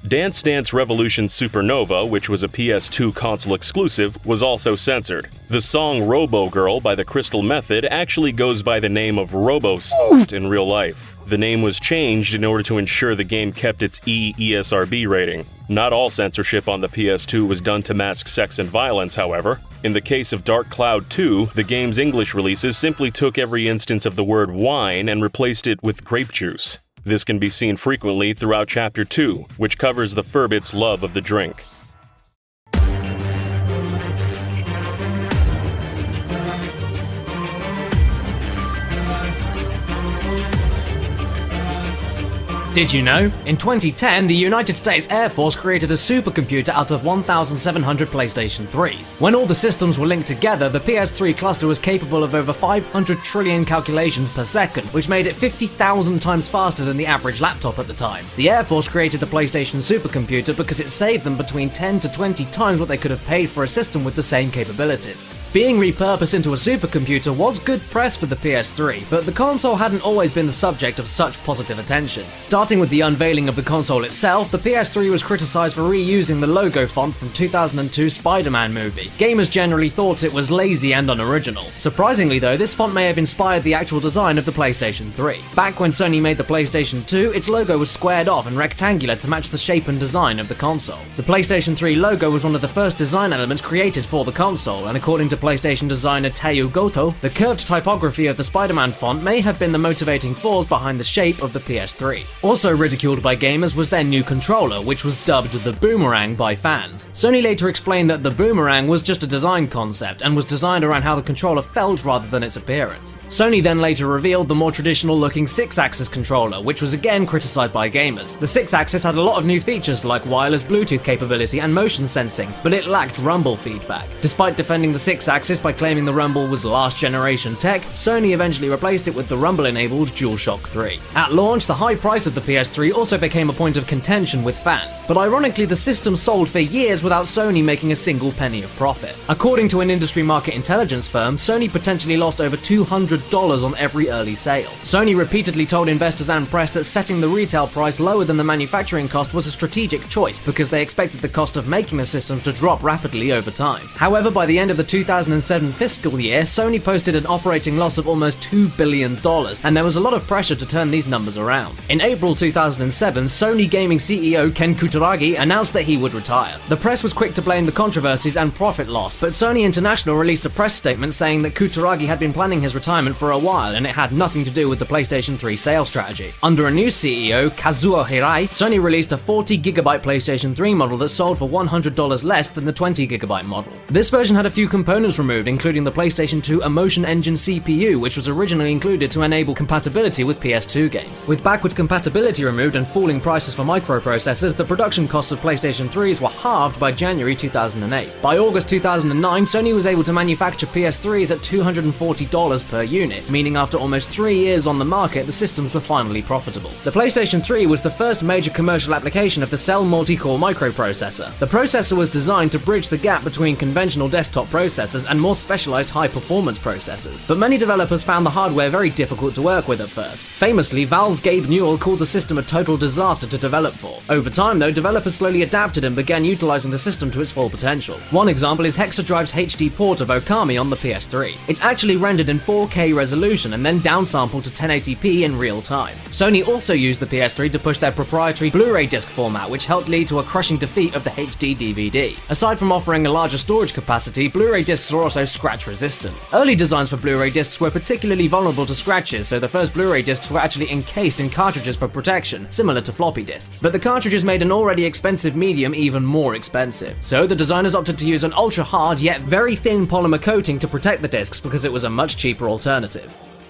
[SPEAKER 4] Dance Dance Revolution Supernova, which was a PS2 console exclusive, was also censored. The song Robo Girl by the Crystal Method actually goes by the name of Robo in real life. The name was changed in order to ensure the game kept its ESRB rating. Not all censorship on the PS2 was done to mask sex and violence, however. In the case of Dark Cloud 2, the game's English releases simply took every instance of the word wine and replaced it with grape juice. This can be seen frequently throughout Chapter 2, which covers the Furbit's love of the drink.
[SPEAKER 2] Did you know? In 2010, the United States Air Force created a supercomputer out of 1,700 PlayStation 3s. When all the systems were linked together, the PS3 cluster was capable of over 500 trillion calculations per second, which made it 50,000 times faster than the average laptop at the time. The Air Force created the PlayStation supercomputer because it saved them between 10 to 20 times what they could have paid for a system with the same capabilities. Being repurposed into a supercomputer was good press for the PS3, but the console hadn't always been the subject of such positive attention. Starting with the unveiling of the console itself, the PS3 was criticized for reusing the logo font from 2002 Spider-Man movie. Gamers generally thought it was lazy and unoriginal. Surprisingly though, this font may have inspired the actual design of the PlayStation 3. Back when Sony made the PlayStation 2, its logo was squared off and rectangular to match the shape and design of the console. The PlayStation 3 logo was one of the first design elements created for the console, and according to PlayStation designer Taiyo Goto, the curved typography of the Spider-Man font may have been the motivating force behind the shape of the PS3. Also ridiculed by gamers was their new controller, which was dubbed the Boomerang by fans. Sony later explained that the Boomerang was just a design concept and was designed around how the controller felt rather than its appearance. Sony then later revealed the more traditional looking 6-axis controller, which was again criticized by gamers. The 6-axis had a lot of new features like wireless Bluetooth capability and motion sensing, but it lacked rumble feedback. Despite defending the 6-axis by claiming the rumble was last generation tech, Sony eventually replaced it with the rumble-enabled DualShock 3. At launch, the high price of the PS3 also became a point of contention with fans, but ironically the system sold for years without Sony making a single penny of profit. According to an industry market intelligence firm, Sony potentially lost over $200 on every early sale. Sony repeatedly told investors and press that setting the retail price lower than the manufacturing cost was a strategic choice because they expected the cost of making the system to drop rapidly over time. However, by the end of the 2007 fiscal year, Sony posted an operating loss of almost $2 billion, and there was a lot of pressure to turn these numbers around. In April 2007, Sony Gaming CEO Ken Kutaragi announced that he would retire. The press was quick to blame the controversies and profit loss, but Sony International released a press statement saying that Kutaragi had been planning his retirement for a while and it had nothing to do with the PlayStation 3 sales strategy. Under a new CEO, Kazuo Hirai, Sony released a 40GB PlayStation 3 model that sold for $100 less than the 20GB model. This version had a few components removed, including the PlayStation 2 Emotion Engine CPU, which was originally included to enable compatibility with PS2 games. With backwards compatibility removed and falling prices for microprocessors, the production costs of PlayStation 3s were halved by January 2008. By August 2009, Sony was able to manufacture PS3s at $240 per unit, meaning after almost 3 years on the market, the systems were finally profitable. The PlayStation 3 was the first major commercial application of the Cell multi-core microprocessor. The processor was designed to bridge the gap between conventional desktop processors and more specialized high-performance processors, but many developers found the hardware very difficult to work with at first. Famously, Valve's Gabe Newell called the system a total disaster to develop for. Over time though, developers slowly adapted and began utilizing the system to its full potential. One example is Hexadrive's HD port of Okami on the PS3. It's actually rendered in 4K resolution and then downsampled to 1080p in real time. Sony also used the PS3 to push their proprietary Blu-ray disc format, which helped lead to a crushing defeat of the HD DVD. Aside from offering a larger storage capacity, Blu-ray discs are also scratch resistant. Early designs for Blu-ray discs were particularly vulnerable to scratches, so the first Blu-ray discs were actually encased in cartridges for protection, similar to floppy disks. But the cartridges made an already expensive medium even more expensive. So the designers opted to use an ultra-hard yet very thin polymer coating to protect the discs because it was a much cheaper alternative.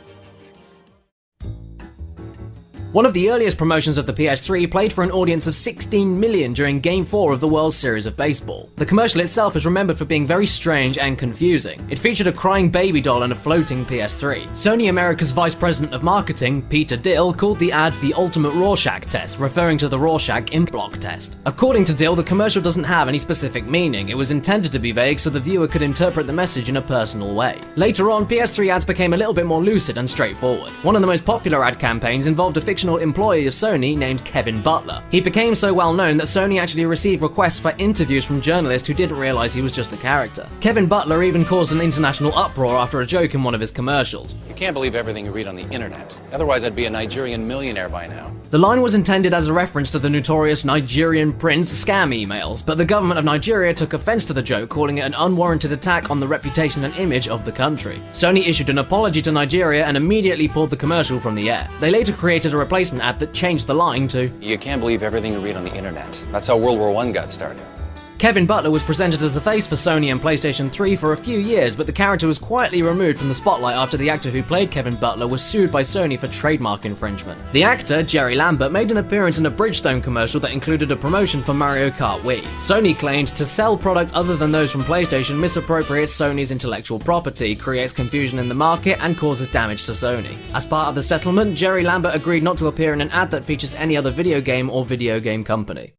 [SPEAKER 2] One of the earliest promotions of the PS3 played for an audience of 16 million during Game 4 of the World Series of Baseball. The commercial itself is remembered for being very strange and confusing. It featured a crying baby doll and a floating PS3. Sony America's Vice President of Marketing, Peter Dill, called the ad the ultimate Rorschach test, referring to the Rorschach ink block test. According to Dill, the commercial doesn't have any specific meaning. It was intended to be vague so the viewer could interpret the message in a personal way. Later on, PS3 ads became a little bit more lucid and straightforward. One of the most popular ad campaigns involved a fictional fictional employee of Sony named Kevin Butler. He became so well known that Sony actually received requests for interviews from journalists who didn't realize he was just a character. Kevin Butler even caused an international uproar after a joke in one of his commercials.
[SPEAKER 5] You can't believe everything you read on the internet. Otherwise, I'd be a Nigerian millionaire by now.
[SPEAKER 2] The line was intended as a reference to the notorious Nigerian prince scam emails, but the government of Nigeria took offense to the joke, calling it an unwarranted attack on the reputation and image of the country. Sony issued an apology to Nigeria and immediately pulled the commercial from the air. They later created a replacement ad that changed the line to,
[SPEAKER 5] You can't believe everything you read on the internet. That's how World War I got started.
[SPEAKER 2] Kevin Butler was presented as a face for Sony and PlayStation 3 for a few years, but the character was quietly removed from the spotlight after the actor who played Kevin Butler was sued by Sony for trademark infringement. The actor, Jerry Lambert, made an appearance in a Bridgestone commercial that included a promotion for Mario Kart Wii. Sony claimed to sell products other than those from PlayStation misappropriates Sony's intellectual property, creates confusion in the market, and causes damage to Sony. As part of the settlement, Jerry Lambert agreed not to appear in an ad that features any other video game or video game company.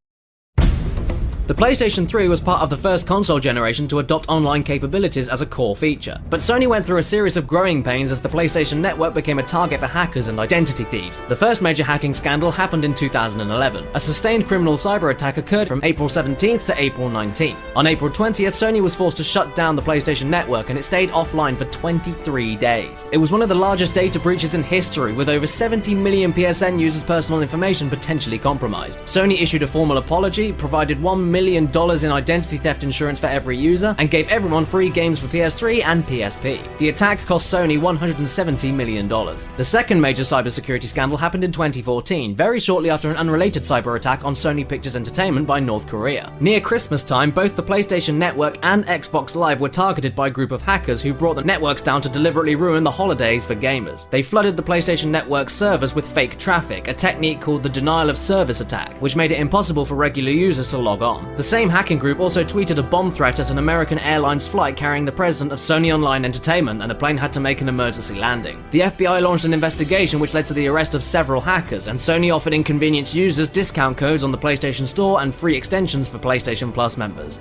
[SPEAKER 2] The PlayStation 3 was part of the first console generation to adopt online capabilities as a core feature, but Sony went through a series of growing pains as the PlayStation Network became a target for hackers and identity thieves. The first major hacking scandal happened in 2011. A sustained criminal cyber attack occurred from April 17th to April 19th. On April 20th, Sony was forced to shut down the PlayStation Network and it stayed offline for 23 days. It was one of the largest data breaches in history, with over 70 million PSN users' personal information potentially compromised. Sony issued a formal apology, provided $1 million in identity theft insurance for every user, and gave everyone free games for PS3 and PSP. The attack cost Sony $170 million. The second major cybersecurity scandal happened in 2014, very shortly after an unrelated cyber attack on Sony Pictures Entertainment by North Korea. Near Christmas time, both the PlayStation Network and Xbox Live were targeted by a group of hackers who brought the networks down to deliberately ruin the holidays for gamers. They flooded the PlayStation Network servers with fake traffic, a technique called the denial of service attack, which made it impossible for regular users to log on. The same hacking group also tweeted a bomb threat at an American Airlines flight carrying the president of Sony Online Entertainment, and the plane had to make an emergency landing. The FBI launched an investigation which led to the arrest of several hackers, and Sony offered inconvenience users discount codes on the PlayStation Store and free extensions for PlayStation Plus members.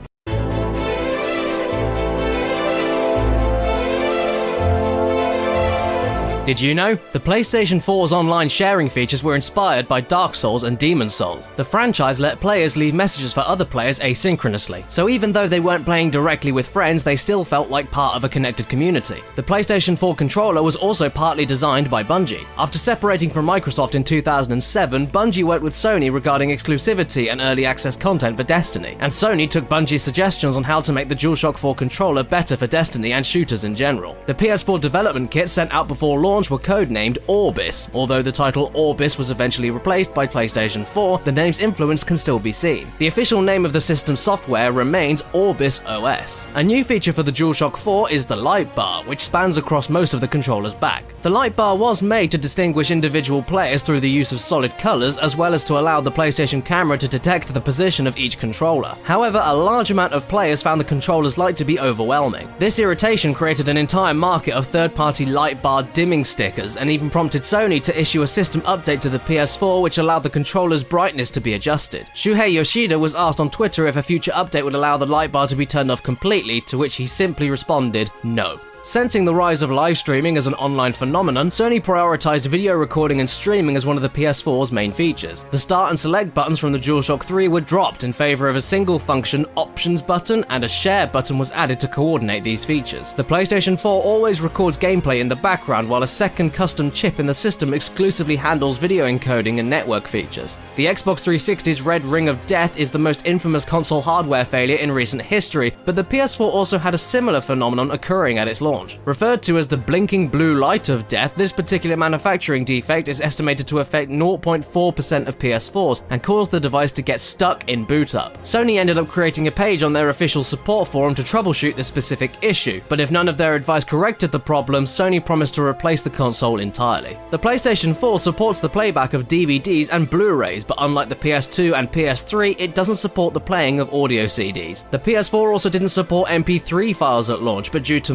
[SPEAKER 2] Did you know? The PlayStation 4's online sharing features were inspired by Dark Souls and Demon's Souls. The franchise let players leave messages for other players asynchronously, so even though they weren't playing directly with friends, they still felt like part of a connected community. The PlayStation 4 controller was also partly designed by Bungie. After separating from Microsoft in 2007, Bungie worked with Sony regarding exclusivity and early access content for Destiny, and Sony took Bungie's suggestions on how to make the DualShock 4 controller better for Destiny and shooters in general. The PS4 development kit sent out before launch were codenamed Orbis. Although the title Orbis was eventually replaced by PlayStation 4, the name's influence can still be seen. The official name of the system's software remains Orbis OS. A new feature for the DualShock 4 is the light bar, which spans across most of the controller's back. The light bar was made to distinguish individual players through the use of solid colors, as well as to allow the PlayStation camera to detect the position of each controller. However, a large amount of players found the controller's light to be overwhelming. This irritation created an entire market of third-party light bar dimming stickers, and even prompted Sony to issue a system update to the PS4 which allowed the controller's brightness to be adjusted. Shuhei Yoshida was asked on Twitter if a future update would allow the light bar to be turned off completely, to which he simply responded, no. Sensing the rise of live streaming as an online phenomenon, Sony prioritized video recording and streaming as one of the PS4's main features. The start and select buttons from the DualShock 3 were dropped in favor of a single function options button, and a share button was added to coordinate these features. The PlayStation 4 always records gameplay in the background, while a second custom chip in the system exclusively handles video encoding and network features. The Xbox 360's Red Ring of Death is the most infamous console hardware failure in recent history, but the PS4 also had a similar phenomenon occurring at its launch. Referred to as the blinking blue light of death, this particular manufacturing defect is estimated to affect 0.4% of PS4s and cause the device to get stuck in boot up. Sony ended up creating a page on their official support forum to troubleshoot this specific issue, but if none of their advice corrected the problem, Sony promised to replace the console entirely. The PlayStation 4 supports the playback of DVDs and Blu-rays, but unlike the PS2 and PS3, it doesn't support the playing of audio CDs. The PS4 also didn't support MP3 files at launch, but due to massive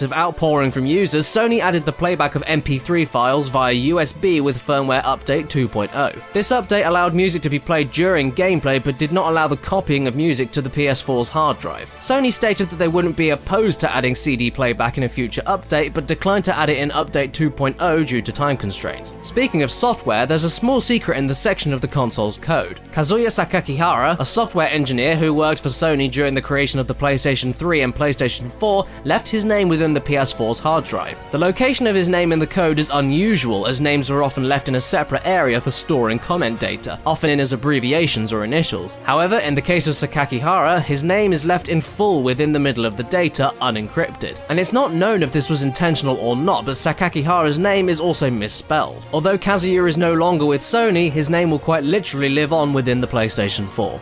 [SPEAKER 2] massive outpouring from users, Sony added the playback of MP3 files via USB with firmware update 2.0. This update allowed music to be played during gameplay but did not allow the copying of music to the PS4's hard drive. Sony stated that they wouldn't be opposed to adding CD playback in a future update, but declined to add it in update 2.0 due to time constraints. Speaking of software, there's a small secret in the section of the console's code. Kazuya Sakakihara, a software engineer who worked for Sony during the creation of the PlayStation 3 and PlayStation 4, left his name within the PS4's hard drive. The location of his name in the code is unusual, as names are often left in a separate area for storing comment data, often in as abbreviations or initials. However, in the case of Sakakihara, his name is left in full within the middle of the data, unencrypted. And it's not known if this was intentional or not, but Sakakihara's name is also misspelled. Although Kazuya is no longer with Sony, his name will quite literally live on within the PlayStation 4.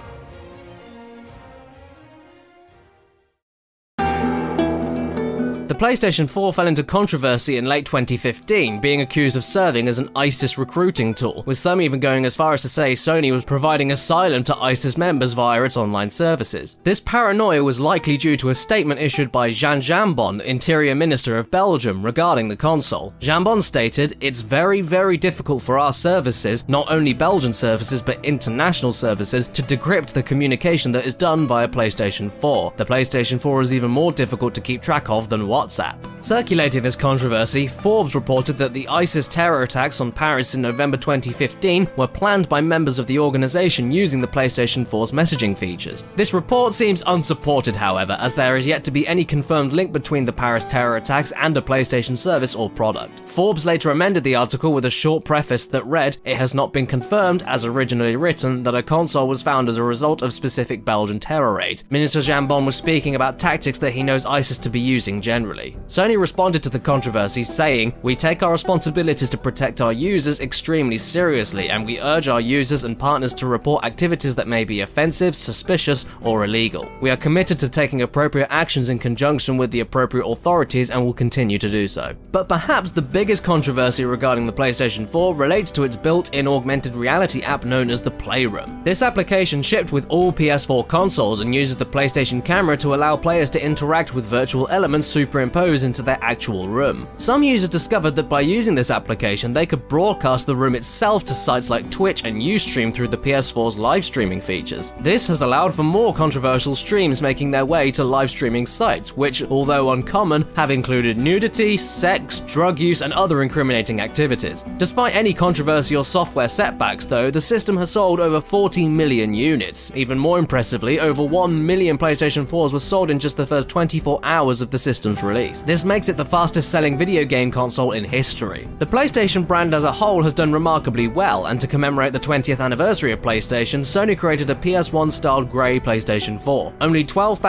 [SPEAKER 2] The PlayStation 4 fell into controversy in late 2015, being accused of serving as an ISIS recruiting tool, with some even going as far as to say Sony was providing asylum to ISIS members via its online services. This paranoia was likely due to a statement issued by Jean Jambon, Interior Minister of Belgium, regarding the console. Jambon stated, "It's very, very difficult for our services, not only Belgian services but international services, to decrypt the communication that is done via PlayStation 4. The PlayStation 4 is even more difficult to keep track of than WhatsApp." Circulating this controversy, Forbes reported that the ISIS terror attacks on Paris in November 2015 were planned by members of the organization using the PlayStation 4's messaging features. This report seems unsupported, however, as there is yet to be any confirmed link between the Paris terror attacks and a PlayStation service or product. Forbes later amended the article with a short preface that read, "It has not been confirmed, as originally written, that a console was found as a result of specific Belgian terror raids." Minister Jambon was speaking about tactics that he knows ISIS to be using generally. Sony responded to the controversy saying, "We take our responsibilities to protect our users extremely seriously, and we urge our users and partners to report activities that may be offensive, suspicious, or illegal. We are committed to taking appropriate actions in conjunction with the appropriate authorities and will continue to do so." But perhaps the biggest controversy regarding the PlayStation 4 relates to its built-in augmented reality app known as the Playroom. This application shipped with all PS4 consoles and uses the PlayStation camera to allow players to interact with virtual elements superimpose into their actual room. Some users discovered that by using this application, they could broadcast the room itself to sites like Twitch and Ustream through the PS4's live streaming features. This has allowed for more controversial streams making their way to live streaming sites, which, although uncommon, have included nudity, sex, drug use, and other incriminating activities. Despite any controversy or software setbacks, though, the system has sold over 40 million units. Even more impressively, over 1 million PlayStation 4s were sold in just the first 24 hours of the system's release. This makes it the fastest selling video game console in history. The PlayStation brand as a whole has done remarkably well, and to commemorate the 20th anniversary of PlayStation, Sony created a PS1-styled grey PlayStation 4. Only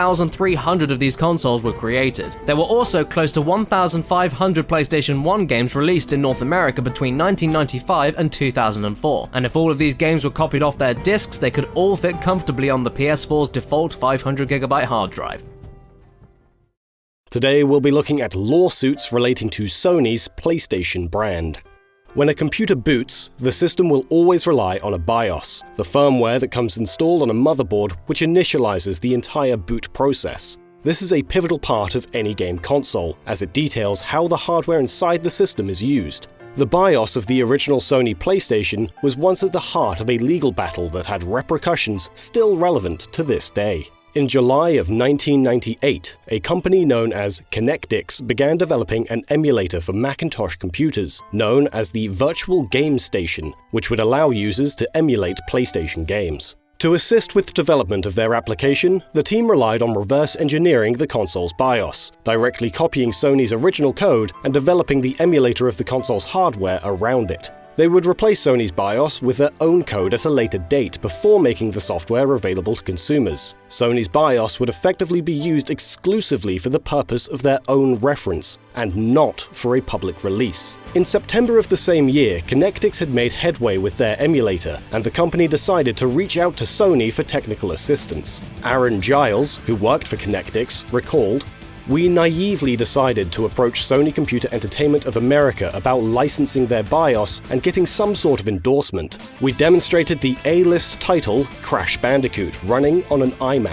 [SPEAKER 2] 12,300 of these consoles were created. There were also close to 1,500 PlayStation 1 games released in North America between 1995 and 2004, and if all of these games were copied off their discs, they could all fit comfortably on the PS4's default 500GB hard drive.
[SPEAKER 6] Today we'll be looking at lawsuits relating to Sony's PlayStation brand. When a computer boots, the system will always rely on a BIOS, the firmware that comes installed on a motherboard which initializes the entire boot process. This is a pivotal part of any game console, as it details how the hardware inside the system is used. The BIOS of the original Sony PlayStation was once at the heart of a legal battle that had repercussions still relevant to this day. In July of 1998, a company known as Connectix began developing an emulator for Macintosh computers, known as the Virtual Game Station, which would allow users to emulate PlayStation games. To assist with development of their application, the team relied on reverse engineering the console's BIOS, directly copying Sony's original code and developing the emulator of the console's hardware around it. They would replace Sony's BIOS with their own code at a later date before making the software available to consumers. Sony's BIOS would effectively be used exclusively for the purpose of their own reference, and not for a public release. In September of the same year, Connectix had made headway with their emulator, and the company decided to reach out to Sony for technical assistance. Aaron Giles, who worked for Connectix, recalled, "We naively decided to approach Sony Computer Entertainment of America about licensing their BIOS and getting some sort of endorsement. We demonstrated the A-list title, Crash Bandicoot, running on an iMac.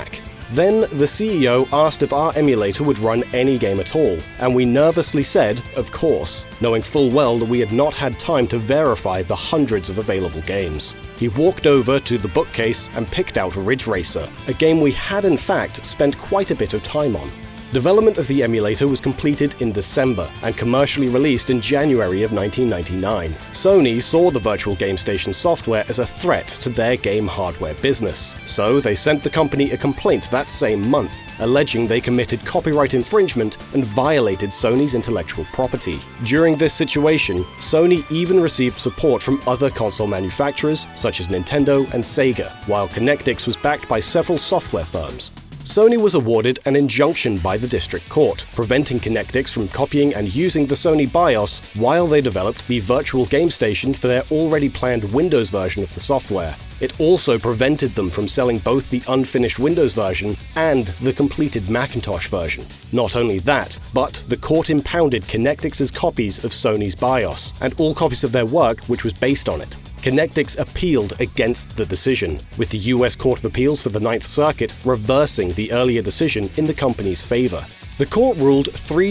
[SPEAKER 6] Then the CEO asked if our emulator would run any game at all, and we nervously said, of course, knowing full well that we had not had time to verify the hundreds of available games. He walked over to the bookcase and picked out Ridge Racer, a game we had in fact spent quite a bit of time on. Development of the emulator was completed in December and commercially released in January of 1999. Sony saw the Virtual Game Station software as a threat to their game hardware business, so they sent the company a complaint that same month, alleging they committed copyright infringement and violated Sony's intellectual property. During this situation, Sony even received support from other console manufacturers such as Nintendo and Sega, while Connectix was backed by several software firms. Sony was awarded an injunction by the district court, preventing Connectix from copying and using the Sony BIOS while they developed the Virtual Game Station for their already planned Windows version of the software. It also prevented them from selling both the unfinished Windows version and the completed Macintosh version. Not only that, but the court impounded Connectix's copies of Sony's BIOS and all copies of their work which was based on it. Connectix appealed against the decision, with the US Court of Appeals for the Ninth Circuit reversing the earlier decision in the company's favor. The court ruled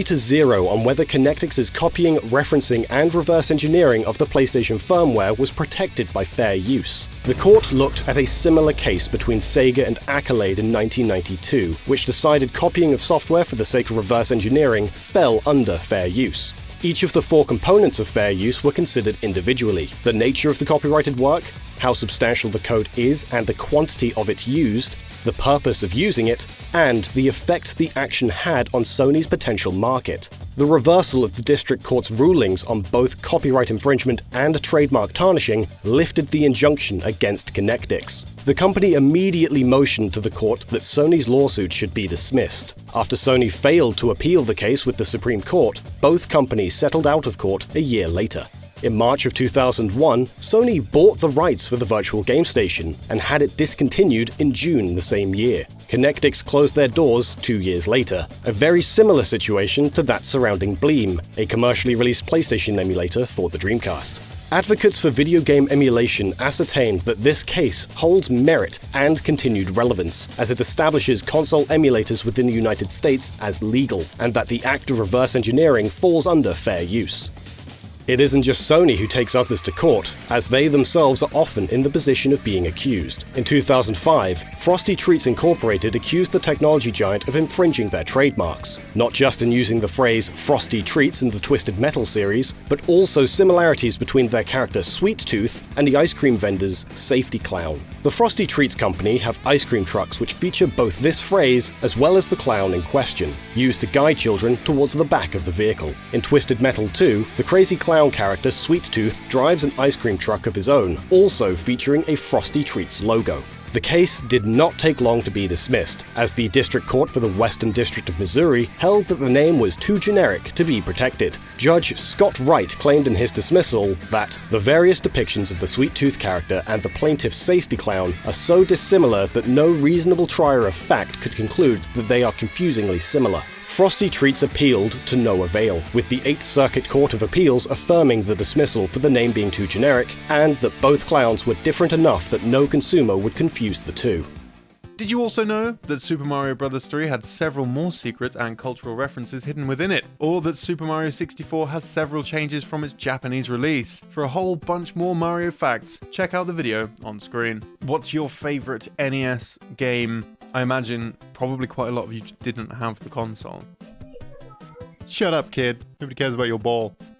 [SPEAKER 6] 3-0 on whether Connectix's copying, referencing, and reverse engineering of the PlayStation firmware was protected by fair use. The court looked at a similar case between Sega and Accolade in 1992, which decided copying of software for the sake of reverse engineering fell under fair use. Each of the 4 components of fair use were considered individually: the nature of the copyrighted work, how substantial the code is and the quantity of it used, the purpose of using it, and the effect the action had on Sony's potential market. The reversal of the district court's rulings on both copyright infringement and trademark tarnishing lifted the injunction against Connectix. The company immediately motioned to the court that Sony's lawsuit should be dismissed. After Sony failed to appeal the case with the Supreme Court, both companies settled out of court a year later. In March of 2001, Sony bought the rights for the Virtual Game Station and had it discontinued in June the same year. Connectix closed their doors 2 years later, a very similar situation to that surrounding Bleem, a commercially released PlayStation emulator for the Dreamcast. Advocates for video game emulation ascertained that this case holds merit and continued relevance, as it establishes console emulators within the United States as legal, and that the act of reverse engineering falls under fair use. It isn't just Sony who takes others to court, as they themselves are often in the position of being accused. In 2005, Frosty Treats Incorporated accused the technology giant of infringing their trademarks, not just in using the phrase Frosty Treats in the Twisted Metal series, but also similarities between their character Sweet Tooth and the ice cream vendor's Safety Clown. The Frosty Treats company have ice cream trucks which feature both this phrase as well as the clown in question, used to guide children towards the back of the vehicle. In Twisted Metal 2, the crazy clown character Sweet Tooth drives an ice cream truck of his own, also featuring a Frosty Treats logo. The case did not take long to be dismissed, as the District Court for the Western District of Missouri held that the name was too generic to be protected. Judge Scott Wright claimed in his dismissal that the various depictions of the Sweet Tooth character and the plaintiff's Safety Clown are so dissimilar that no reasonable trier of fact could conclude that they are confusingly similar. Frosty Treats appealed to no avail, with the 8th Circuit Court of Appeals affirming the dismissal for the name being too generic, and that both clowns were different enough that no consumer would confuse the two.
[SPEAKER 7] Did you also know that Super Mario Bros. 3 had several more secret and cultural references hidden within it? Or that Super Mario 64 has several changes from its Japanese release? For a whole bunch more Mario facts, check out the video on screen. What's your favorite NES game? I imagine probably quite a lot of you didn't have the console. Shut up, kid. Nobody cares about your ball.